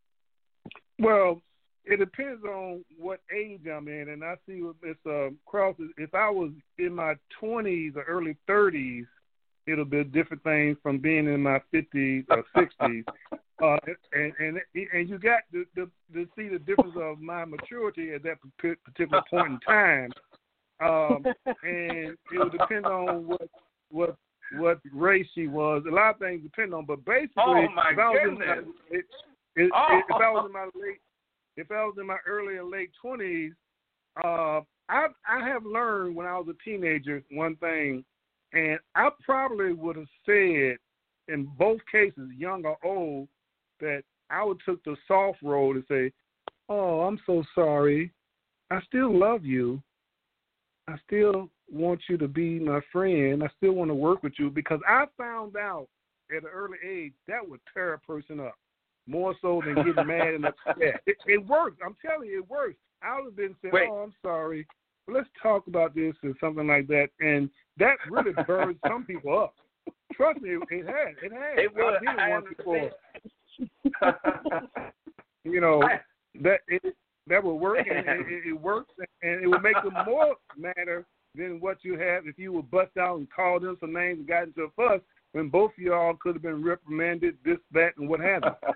Well, it depends on what age I'm in, and I see with Miss uh, Cross, if I was in my twenties or early thirties, it'll be a different thing from being in my fifties or sixties. Uh, and, and and you got to, to, to see the difference of my maturity at that particular point in time. Um, and it would depend on what what what race she was. A lot of things depend on, but basically, oh my if I was goodness. in my, it, it, oh. if I was in my late, if I was in my early or late twenties, uh, I I have learned when I was a teenager one thing, and I probably would have said in both cases, young or old, that I would took the soft road and say, "Oh, I'm so sorry. I still love you. I still want you to be my friend. I still want to work with you," because I found out at an early age that would tear a person up more so than getting mad and upset. It, it works. I'm telling you, it works. I would have been saying, Wait. "Oh, I'm sorry. Let's talk about this," or something like that, and that really burns some people up. Trust me, it, it has. It has. It would. I did it I once before. understand. You know, that it, that would work, and it, it, it works, and it would make them more madder than what you have if you would bust out and call them some names and got into a fuss when both of y'all could have been reprimanded, this, that, and what have you.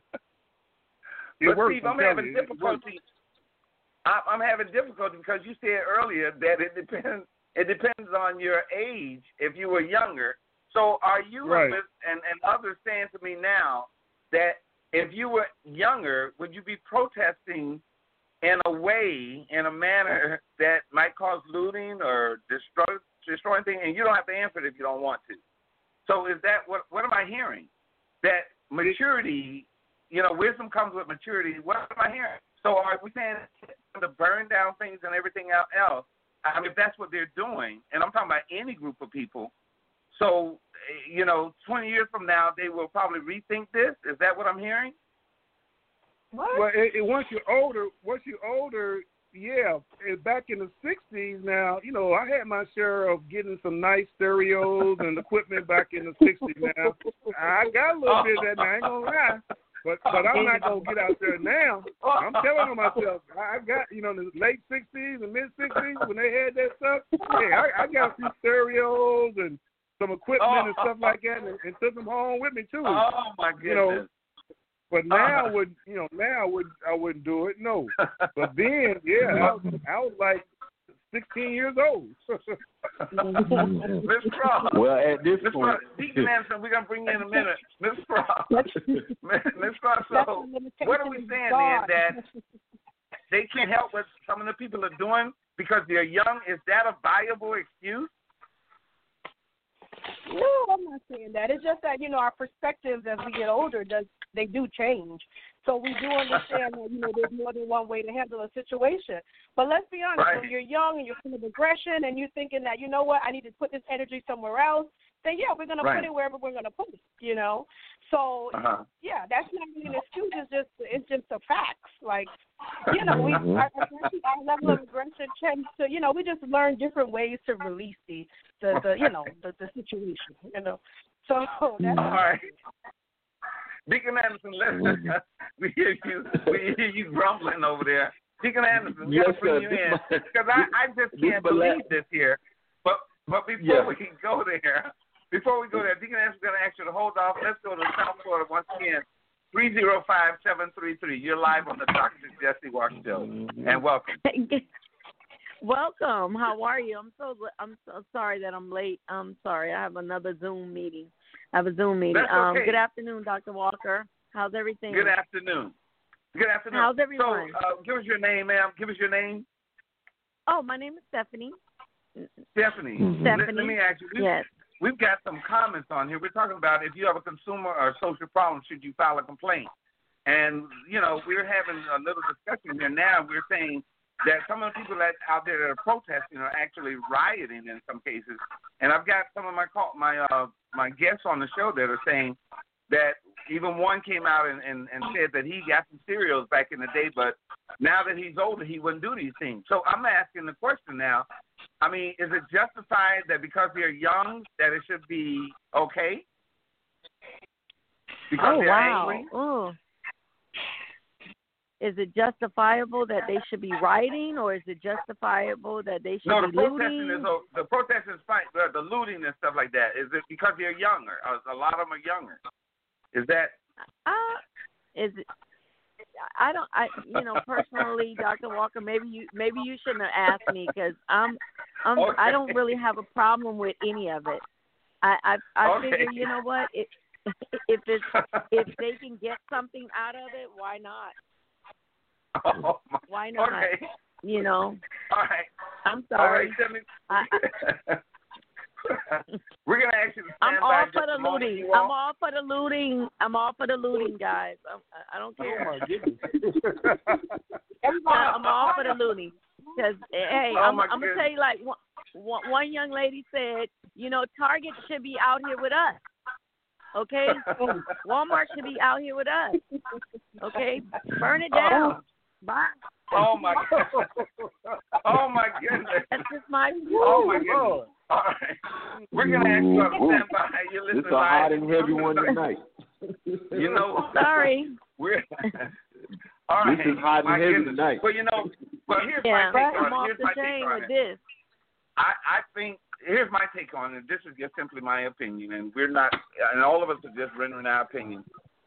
It but works. Steve, I'm, I'm having you, difficulty. I, I'm having difficulty because you said earlier that it depends. It depends on your age. If you were younger, so are you right. and, and and others saying to me now that if you were younger, would you be protesting in a way, in a manner that might cause looting or destroy, destroying things, and you don't have to answer it if you don't want to? So is that what? What am I hearing? That maturity, you know, wisdom comes with maturity. What am I hearing? So are we saying to burn down things and everything else? I mean, if that's what they're doing, and I'm talking about any group of people. So, you know, twenty years from now, they will probably rethink this. Is that what I'm hearing? What? Well, it, it, once you're older, once you're older, yeah. Back in the sixties, now, you know, I had my share of getting some nice stereos and equipment back in the sixties. Now, I got a little bit of that. Now, I ain't gonna lie, but but I'm not gonna get out there now. I'm telling on myself, I got, you know, in the late sixties and mid sixties when they had that stuff. Yeah, I, I got a few stereos and some equipment and stuff like that, and, and took them home with me too. Oh my goodness! You know, but now I would, you know, now I would, I wouldn't do it. No, but then, yeah, I was, I was like sixteen years old. Miss Cross. Well, at this Miss point, Deacon Anderson, we're gonna bring you in a minute, Miss Cross. Miss Cross. So, what are we saying then? That they can't help what some of the people are doing because they're young? Is that a viable excuse? No, I'm not saying that. It's just that, you know, our perspectives as we get older, does they do change. So we do understand that, you know, there's more than one way to handle a situation. But let's be honest, Right. when you're young and you're full of aggression and you're thinking that, you know what, I need to put this energy somewhere else, then, yeah, we're going to Right. put it wherever we're going to put it, you know. So, Uh-huh. yeah, that's not really an excuse. It's just, it's just the facts. Like, you know, we our, our level of aggression tends to, you know, we just learn different ways to release the, the, the you know, the, the situation, you know. So that's All right. Deacon Anderson, listen, we hear you, we hear you grumbling over there. Deacon Anderson, we Yes, got to bring sir. you in This because I, I just this can't my believe last- this here. But but before Yeah. we go there, before we go there, Deacon Anderson's going to ask you to hold off. Let's go to South Florida once again. three zero five, seven three three. You're live on the Doctor Jesse Walker Show, and welcome. Welcome. How are you? I'm so I'm so sorry that I'm late. I'm sorry. I have another Zoom meeting. I have a Zoom meeting. That's okay. Um, good afternoon, Doctor Walker. How's everything? Good afternoon. Good afternoon. How's everyone? So, uh, give us your name, ma'am. Give us your name. Oh, my name is Stephanie. Stephanie, Stephanie. Let, let me ask you. We've, yes. we've got some comments on here. We're talking about if you have a consumer or social problem, should you file a complaint? And, you know, we're having a little discussion here now. We're saying that some of the people that out there that are protesting are actually rioting in some cases. And I've got some of my call, my uh, my guests on the show that are saying that even one came out and, and, and said that he got some cereals back in the day, but now that he's older, he wouldn't do these things. So I'm asking the question now, I mean, is it justified that because they're young that it should be okay? Because oh, they're wow. angry? Ooh. Is it justifiable that they should be rioting, or is it justifiable that they should no, the be protesting looting? is the protesting is fine. The, the looting and stuff like that. Is it because they're younger? A lot of them are younger. Is that? Uh, is it? I don't. I you know personally, Doctor Walker. Maybe you maybe you shouldn't have asked me because I'm I'm okay. I don't really have a problem with any of it. I I, I okay. figure you know what if if it's if they can get something out of it, why not? Oh, my, why not? Okay. You know. All right. I'm sorry. All right, me, I, I, We're gonna actually. I'm stand all by for the looting. I'm all for the looting. I'm all for the looting, guys. I'm, I don't care. Oh my goodness. I'm all for the looting. Because hey, oh I'm, my I'm gonna tell you, like one, one young lady said, you know, Target should be out here with us. Okay, Walmart should be out here with us. Okay, burn it down. Oh. Bye. Oh my God. Oh my goodness. That's just my. Oh my goodness. All right. We're gonna ask you to stand by. You're listening. It's a hot and heavy one tonight. You know. Sorry. We're. All right. This is hot and my heavy goodness. tonight. Well, you know. Well, here's yeah, my take I'm on off it. Here's the my chain take on with it. this. I, I think here's my take on it. This is just simply my opinion, and we're not, and all of us are just rendering our opinion.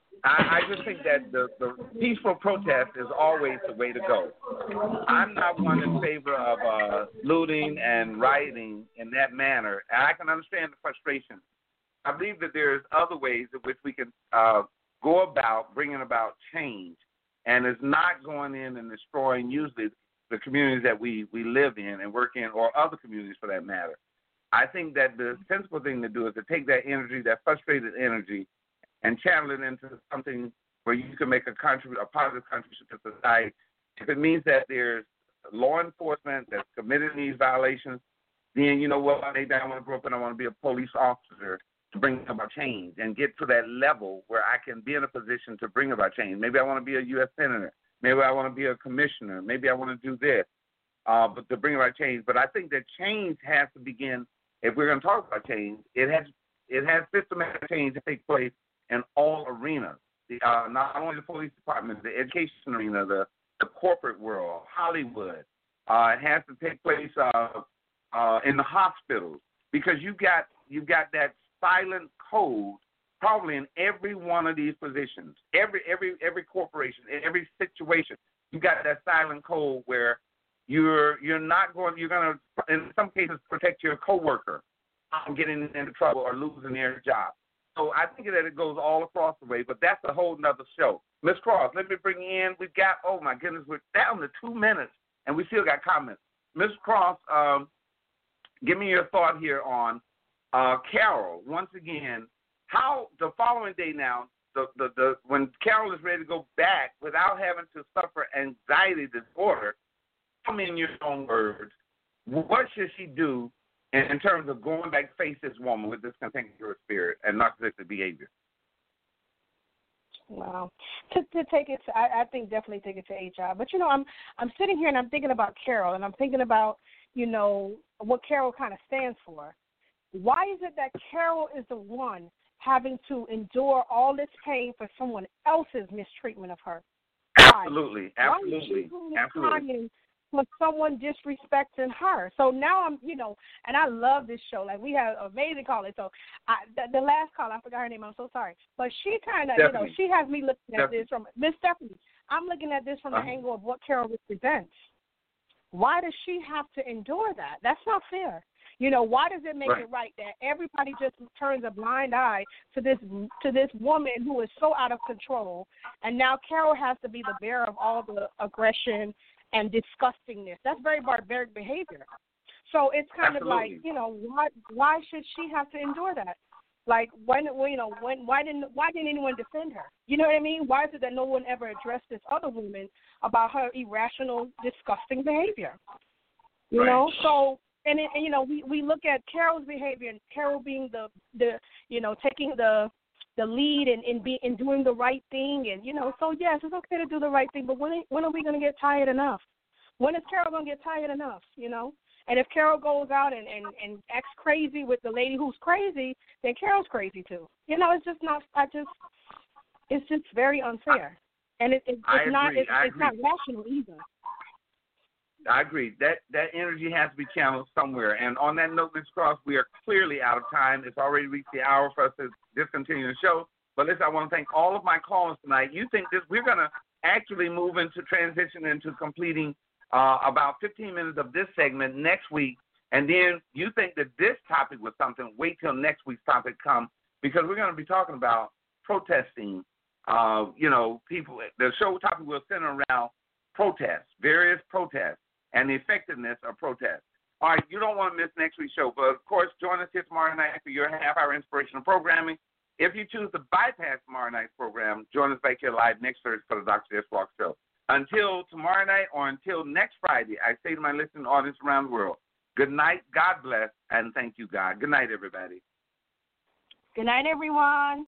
I, I just think that the, the peaceful protest is always the way to go. I'm not one in favor of uh, looting and rioting in that manner, and I can understand the frustration. I believe that there's other ways in which we can uh, go about bringing about change, and it's not going in and destroying usually the communities that we, we live in and work in, or other communities for that matter. I think that the sensible thing to do is to take that energy, that frustrated energy, and channel it into something where you can make a contribute, a positive contribution to society. If it means that there's law enforcement that's committing these violations, then you know what, maybe I want to grow up and I want to be a police officer to bring about change and get to that level where I can be in a position to bring about change. Maybe I want to be a U S senator. Maybe I want to be a commissioner. Maybe I want to do this, uh, but to bring about change. But I think that change has to begin. If we're going to talk about change, it has it has systematic change to take place in all arenas. The, uh, not only the police department, the education arena, the, the corporate world, Hollywood. Uh, it has to take place uh, uh, in the hospitals, because you've got you've got that silent code probably in every one of these positions, every every every corporation, every situation. You've got that silent code where you're you're not going you're going to in some cases protect your coworker from getting into trouble or losing their job. So I think that it goes all across the way, but that's a whole nother show. Miz Cross, let me bring you in. We've got, oh, my goodness, we're down to two minutes, and we still got comments. Miz Cross, um, give me your thought here on uh, Carol. Once again, how the following day now, the, the, the when Carol is ready to go back without having to suffer anxiety disorder, tell me in your own words, what should she do in terms of going back to face this woman with this cantankerous spirit and narcissistic behavior? Wow. To to take it to, I, I think definitely take it to H R. But you know, I'm I'm sitting here and I'm thinking about Carol, and I'm thinking about, you know, what Carol kind of stands for. Why is it that Carol is the one having to endure all this pain for someone else's mistreatment of her? Why? Absolutely, Why absolutely, is she doing absolutely. crying for someone disrespecting her? So now I'm, you know, and I love this show. Like, we have amazing callers. So I, the, the last caller, I forgot her name. I'm so sorry. But she kind of, you know, she has me looking at Stephanie. this from Miss Stephanie. I'm looking at this from uh-huh. the angle of what Carol represents. Why does she have to endure that? That's not fair. You know, why does it make right. it right that everybody just turns a blind eye to this to this woman who is so out of control, and now Carol has to be the bearer of all the aggression and disgustingness? That's very barbaric behavior. So it's kind Absolutely. of like, you know, why why should she have to endure that? Like, when, you know, when why didn't why didn't anyone defend her? You know what I mean? Why is it that no one ever addressed this other woman about her irrational, disgusting behavior? You right. know, so and, it, and you know, we, we look at Carol's behavior, and Carol being the the you know taking the the lead and in, in, be, in doing the right thing, and you know, so yes, it's okay to do the right thing, but when when are we going to get tired enough? When is Carol going to get tired enough? You know. And if Carol goes out and, and, and acts crazy with the lady who's crazy, then Carol's crazy too. You know, it's just not. I just, it's just very unfair, and it, it, it's not. It's, it's not rational either. I agree. That that energy has to be channeled somewhere. And on that note, Miz Cross, we are clearly out of time. It's already reached the hour for us to discontinue the show. But listen, I want to thank all of my callers tonight. You think this? We're going to actually move into transition into completing. Uh, about fifteen minutes of this segment next week, and then you think that this topic was something, wait till next week's topic comes, because we're going to be talking about protesting, uh, you know, people. The show topic will center around protests, various protests, and the effectiveness of protests. All right, you don't want to miss next week's show, but of course, join us here tomorrow night for your half-hour inspirational programming. If you choose to bypass tomorrow night's program, join us back here live next Thursday for the Doctor Jesse Walker Show. Until tomorrow night or until next Friday, I say to my listening audience around the world, good night, God bless, and thank you, God. Good night, everybody. Good night, everyone.